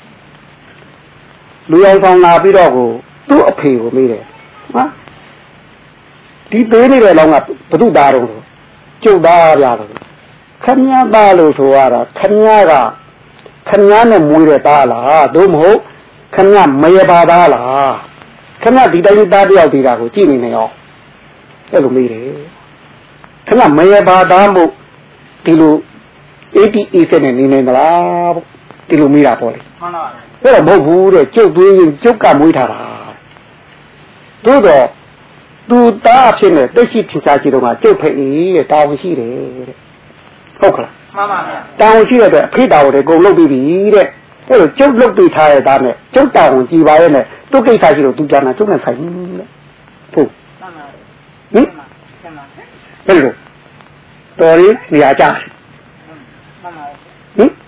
လူရောက်ဆောင်လာပြီးတော့ကိုသူ့အဖေကိုမေးတယ်ဟာဒီသေးနေတဲ့လောင်းကဘုသူ့သားတော်ကျုပ်သားပြတယ်ခမည်းသားလို့ဆိုရတာခမည်းကခမည်းနဲ့မွေးတဲ့သားလားသို့မဟုတ်ခမည်းမရပါသားလားခမည်းဒီတိုင်းသားတယောက်တည်းတာကိုကြည့်နေနေအောင်အဲ့လိုမေးတယ်ခမည်းမရပါသားမို့ဒီလို88နဲ့နေနေမလားဒီလိုမေးတာပေါ့လေမှန်ပါပါအဲ့တော့မဟုတ်ဘူးတဲ့ကျုပ်သွေးရင်ကျုပ်ကမွေးထားတာသို့တော့သူသားဖြစ်နေတက်ရှိထင်ရှားကြည့်တော့ကကျုပ်ဖိတဲ့တာဝန်ရှိတယ်တဲ့ဟုတ်ကလားမှန်ပါဗျာတာဝန်ရှိတဲ့အတွက်အဖေတာဝန်တွေကုန်လုပ်ပြီးပြီတဲ့အဲ့လိုကျုပ်လုပ်ပြီးထားတဲ့သားနဲ့ကျုပ်တာဝန်ကြည်ပါရဲ့နဲ့သူ့ကိစ္စရှိလို့သူပြန်လာကျုပ်နဲ့ဆိုင်ဘူးတဲ့ဟုတ်မှန်ပါဟင်မှန်ပါအဲ့လိုတော်ရီနေရာကြမှန်ပါဟင်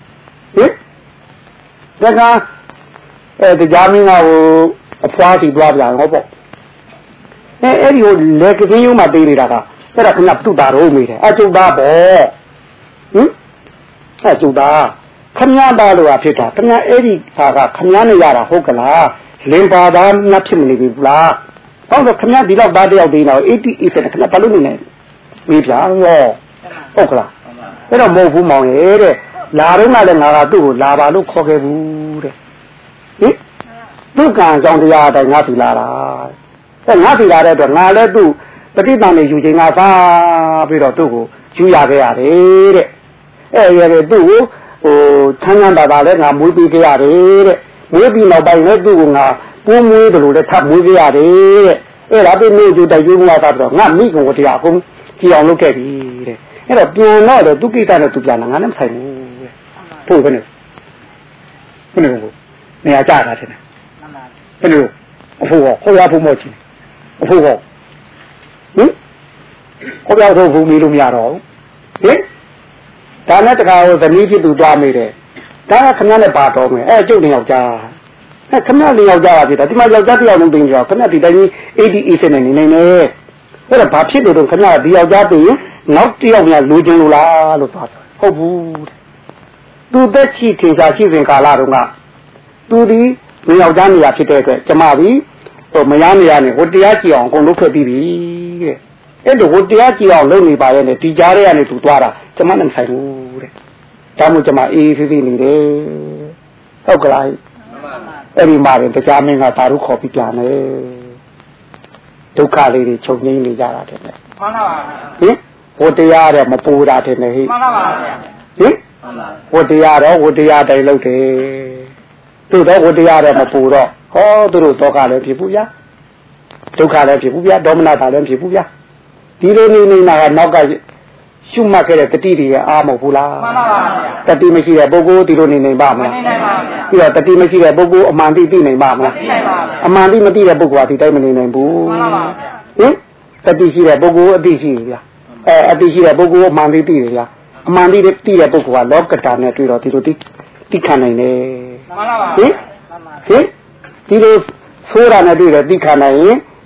ဒါကတရားမင်းကဟိုအဖွားစီသွားပြန်ဟောပေါ့အဲ့ဒီဟိုလက်ကင်းရုံးမှာပေးနေတာကအဲ့ဒါခဏတုတာတော့မေးတယ်အကျုပ်သားပေါ့ဟင်အကျုပ်သားခမည်းသားလို့ဖြစ်တာခမည်းအဲ့ဒီဟာကခမည်းနဲ့ရတာဟုတ်ကလားလင်ပါသားငါဖြစ်မနေဘူးလားဟောဆိုခမည်းဒီတော့သားတယောက်သေးတော့88ခဏဘာလို့နေလဲမေးပြရောဟုတ်ကလားအဲ့တော့မဟုတ်ဘူးမောင်ရဲ့တဲ့လာတော့လည်းငါကသူ့ကိုလာပါလို့ခေါ်ခဲ့ဘူးတဲ့ဟင်သူ့ကံအကြောင်းတရားအတိုင်းငါစီလာတာငါစီလာတဲ့အတွက်ငါလည်းသူ့ပဋိသန္ဓေယူခြင်းငါစားပြီးတော့သူ့ကိုယူရခဲ့ရတယ်တဲ့အဲ့ရတယ်သူ့ကိုဟိုချမ်းသာတာလည်းငါမွေးပေးခဲ့ရတယ်တဲ့မွေးပြီးနောက်ပိုင်းလည်းသူ့ကိုငါပိုးမွေးတယ်လို့လည်းထပ်မွေးခဲ့ရတယ်တဲ့အဲ့ဒါပြီးမြို့ကျတိုက်ကျိုးငါစားပြီးတော့ငါမိခင်ကိုတရားအကုန်ကြည်အောင်လုပ်ခဲ့ပြီတဲ့အဲ့တော့ပြန်တော့သူကိစ္စနဲ့သူပြန်လာငါနဲ့မဆိုင်ဘူးတဲ့ဖို့ပဲနဲ့ဘယ်လိုနေရာကြတာတဲ့ဘယ်လိုအဖို့ဟောရဖို့မဟုတ်ချင်အဖို့ဟောဟင်ဟောရဖို့ဘူးမေးလို့မရတော့ဟင်ဒါနဲ့တခါဟိုသမီးဖြစ်သူသွားမိတယ်ဒါကခမည်းနဲ့ပါတော်မယ်အဲ့ကျုပ်နေယောက်ျားအဲ့ခမည်းလေးယောက်ျားပါဖြစ်တာဒီမှာယောက်ျားတစ်ယောက်လုံးတင်ကြတော့ခမည်းဒီတိုင်း88နဲ့နေနေနေအဲ့ဒါဘာဖြစ်လို့တော့ခမည်းဒီယောက်ျားတင်နောက်တစ်ယောက်များလိုချင်လို့လားလို့သွားတယ်ဟုတ်ဘူးသူသက်ချီထင်ရှားရှိစဉ်ကာလတုန်းကသူဒီနေယောက်ျားနေရာဖြစ်တဲ့အတွက်ကျမဒီဟိုမရနေရနေဟိုတရားကြည့်အောင်အကုန်လုပ်ခဲ့ပြီးပြီတဲ့အဲ့တော့ဟိုတရားကြည့်အောင်လုပ်နေပါရဲ့နဲ့ဒီကြားထဲကနေသူသွားတာကျမနဲ့ဆိုင်ဘူးတဲ့ဒါမှကျမအေးသေးသေးနေတယ်ဟုတ်ကလားအဲ့ဒီမှာရင်တရားမင်းကသာရုခေါ်ပြီးပြန်တယ်ဒုက္ခလေးတွေချုပ်ငြိမ်းနေကြတာတဲ့မှန်ပါပါဟင်ဟိုတရားတဲ့မပူတာတဲ့ဟိမှန်ပါပါဟင်ဟိုတရားတော့ဟိုတရားတိုင်လုပ်တယ်သူတော့ဟိုတရားတဲ့မပူတော့ဟောသူတို့ဒုက္ခလည်းဖြစ်ဘူးဗျာဒုက္ခလည်းဖြစ်ဘူးဗျာဒေါမနတာလည်းဖြစ်ဘူးဗျာဒီလိုနေနေတာကနောက်ကရှုမှတ်ခဲ့တဲ့တတိတွေအားမဟုတ်ဘူးလားမှန်ပါပါဗျာတတိမရှိတဲ့ပုဂ္ဂိုလ်ဒီလိုနေပါမလားမနေနိုင်ပါဘူးပြီးတော့တတိမရှိတဲ့ပုဂ္ဂိုလ်အမှန်တိသိနိုင်ပါမလားသိနိုင်ပါဘူးအမှန်တိမသိတဲ့ပုဂ္ဂိုလ်ကဒီတိုင်းမနေနိုင်ဘူးမှန်ပါပါဟင်တတိရှိတဲ့ပုဂ္ဂိုလ်အတိရှိဗျာအတိရှိတဲ့ပုဂ္ဂိုလ်အမှန်တိသိတယ်ဗျာအမှန်တိသိတဲ့ပုဂ္ဂိုလ်ကလောကတာနဲ့တွေ့တော့ဒီလိုသိခံနိုင်တယ်မှန်ပါပါဟင်ဒီလိုဆိုးတာနဲ့တွေ့တယ်သိခံနိုင်ရင်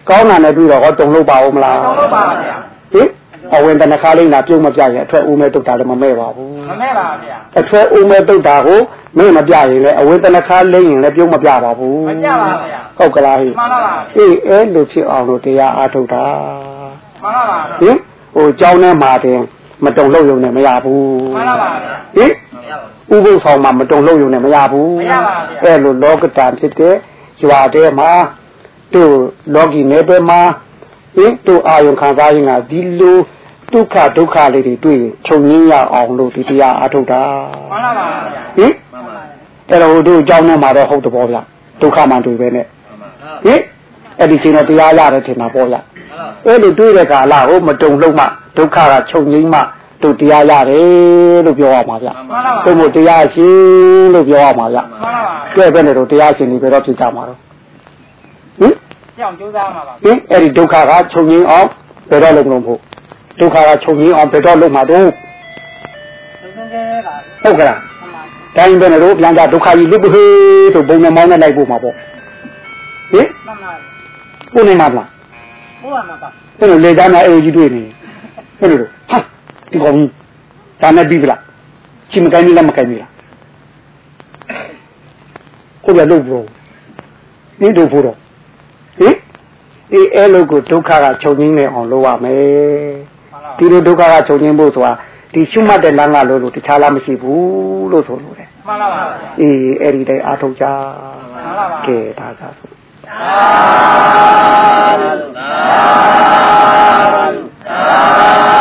ကောင်းတာနဲ့ပြီးတော့ဟောတုံလို့ပါဦးမလားတုံလို့ပါပါဗျာဟင်အဝင်တနခါလေးနာပြုံးမပြရင်အထွက်ဦးမဲတုတ်တာလည်းမမဲ့ပါဘူးမမဲ့ပါဗျာအထွက်ဦးမဲတုတ်တာကိုမင်းမပြရင်လည်းအဝင်တနခါလိမ့်ရင်လည်းပြုံးမပြပါဘူးမပြပါဗျာဟုတ်ကလားဟိမှန်ပါပါအေးအဲ့လိုဖြစ်အောင်လို့တရားအားထုတ်တာမှန်ပါပါဟင်ဟိုเจ้าနဲ့မှာတင်မတုံလို့ရုံနဲ့မရဘူးမှန်ပါပါဟင်ဥပုသ်ဆောင်မှာမတုံလို့ရုံနဲ့မရဘူးမရပါဘူးအဲ့လိုလောကတန်ဖြစ်တဲ့ရွာတဲမှာတို့လောကီနယ်ပယ်မှာဟင်တို့အာယုံခံစားရင်ကဒီလိုဒုက္ခလေးတွေတွေ့ရင်ချုပ်ငင်းရအောင်လို့ဒီတရားအားထုတ်တာမှန်ပါပါဟင်အဲ့တော့တို့အကြောင်းနဲ့မှာတော့ဟုတ်တဘောဗျဒုက္ခမှတွေ့ပဲနဲ့ဟင်အဲ့ဒီချိန်တော့တရားရတယ်ထင်တာပေါ့ဗျအဲ့လိုတွေ့တဲ့ကာလကိုမတုံလို့မှဒုက္ခကချုပ်ငင်းမှတို့တရားရတယ်လို့ပြောရမှာဗျတို့မို့တရားရှင်လို့ပြောရမှာဗျကဲပဲနဲ့တို့တရားရှင်ဒီဘယ်တော့ဖြစ်ကြမှာတော့ဟင်ကြောင်ကြိုးစားမှာပါဟင်အဲ့ဒီဒုက္ခကချုပ်ငင်းအောင်ဘယ်တော့လုပ်လို့ဖို့ဒုက္ခကချုပ်ငင်းအောင်ဘယ်တော့လုပ်မှာတော့ဟုတ်ကဲ့တိုင်းပဲနဲ့တို့ပြန်ကြဒုက္ခကြီးလွတ်ပြီဆိုပုံနဲ့မောင်းနဲ့လိုက်ဖို့မှာပေါ့ဟင်ဘုနေမှာလားဘုရားမှာပါအဲ့လိုလေသားနာအေကြီးတွေ့နေအဲ့လိုဟာဒီကောင်ကြီးဒါနဲ့ပြီးပြီလားချင်းမကိုင်းဘူးလားမကိုင်းဘူးလားကိုယ်ကလုပ်ဖို့ဒီတို့ဖို့တော့ဟင်ဒီအဲ့လိုကိုဒုက္ခကချုပ်ငင်းနေအောင်လုပ်ရမယ်ဒီလိုဒုက္ခကချုပ်ငင်းဖို့ဆိုတာဒီရှုမှတ်တဲ့လမ်းကလို့တခြားလားမရှိဘူးလို့ဆိုလို့တယ်မှန်ပါပါအေးအဲ့ဒီတိုင်းအားထုတ်ကြမှန်ပါပါကဲဒါကဆိုသာ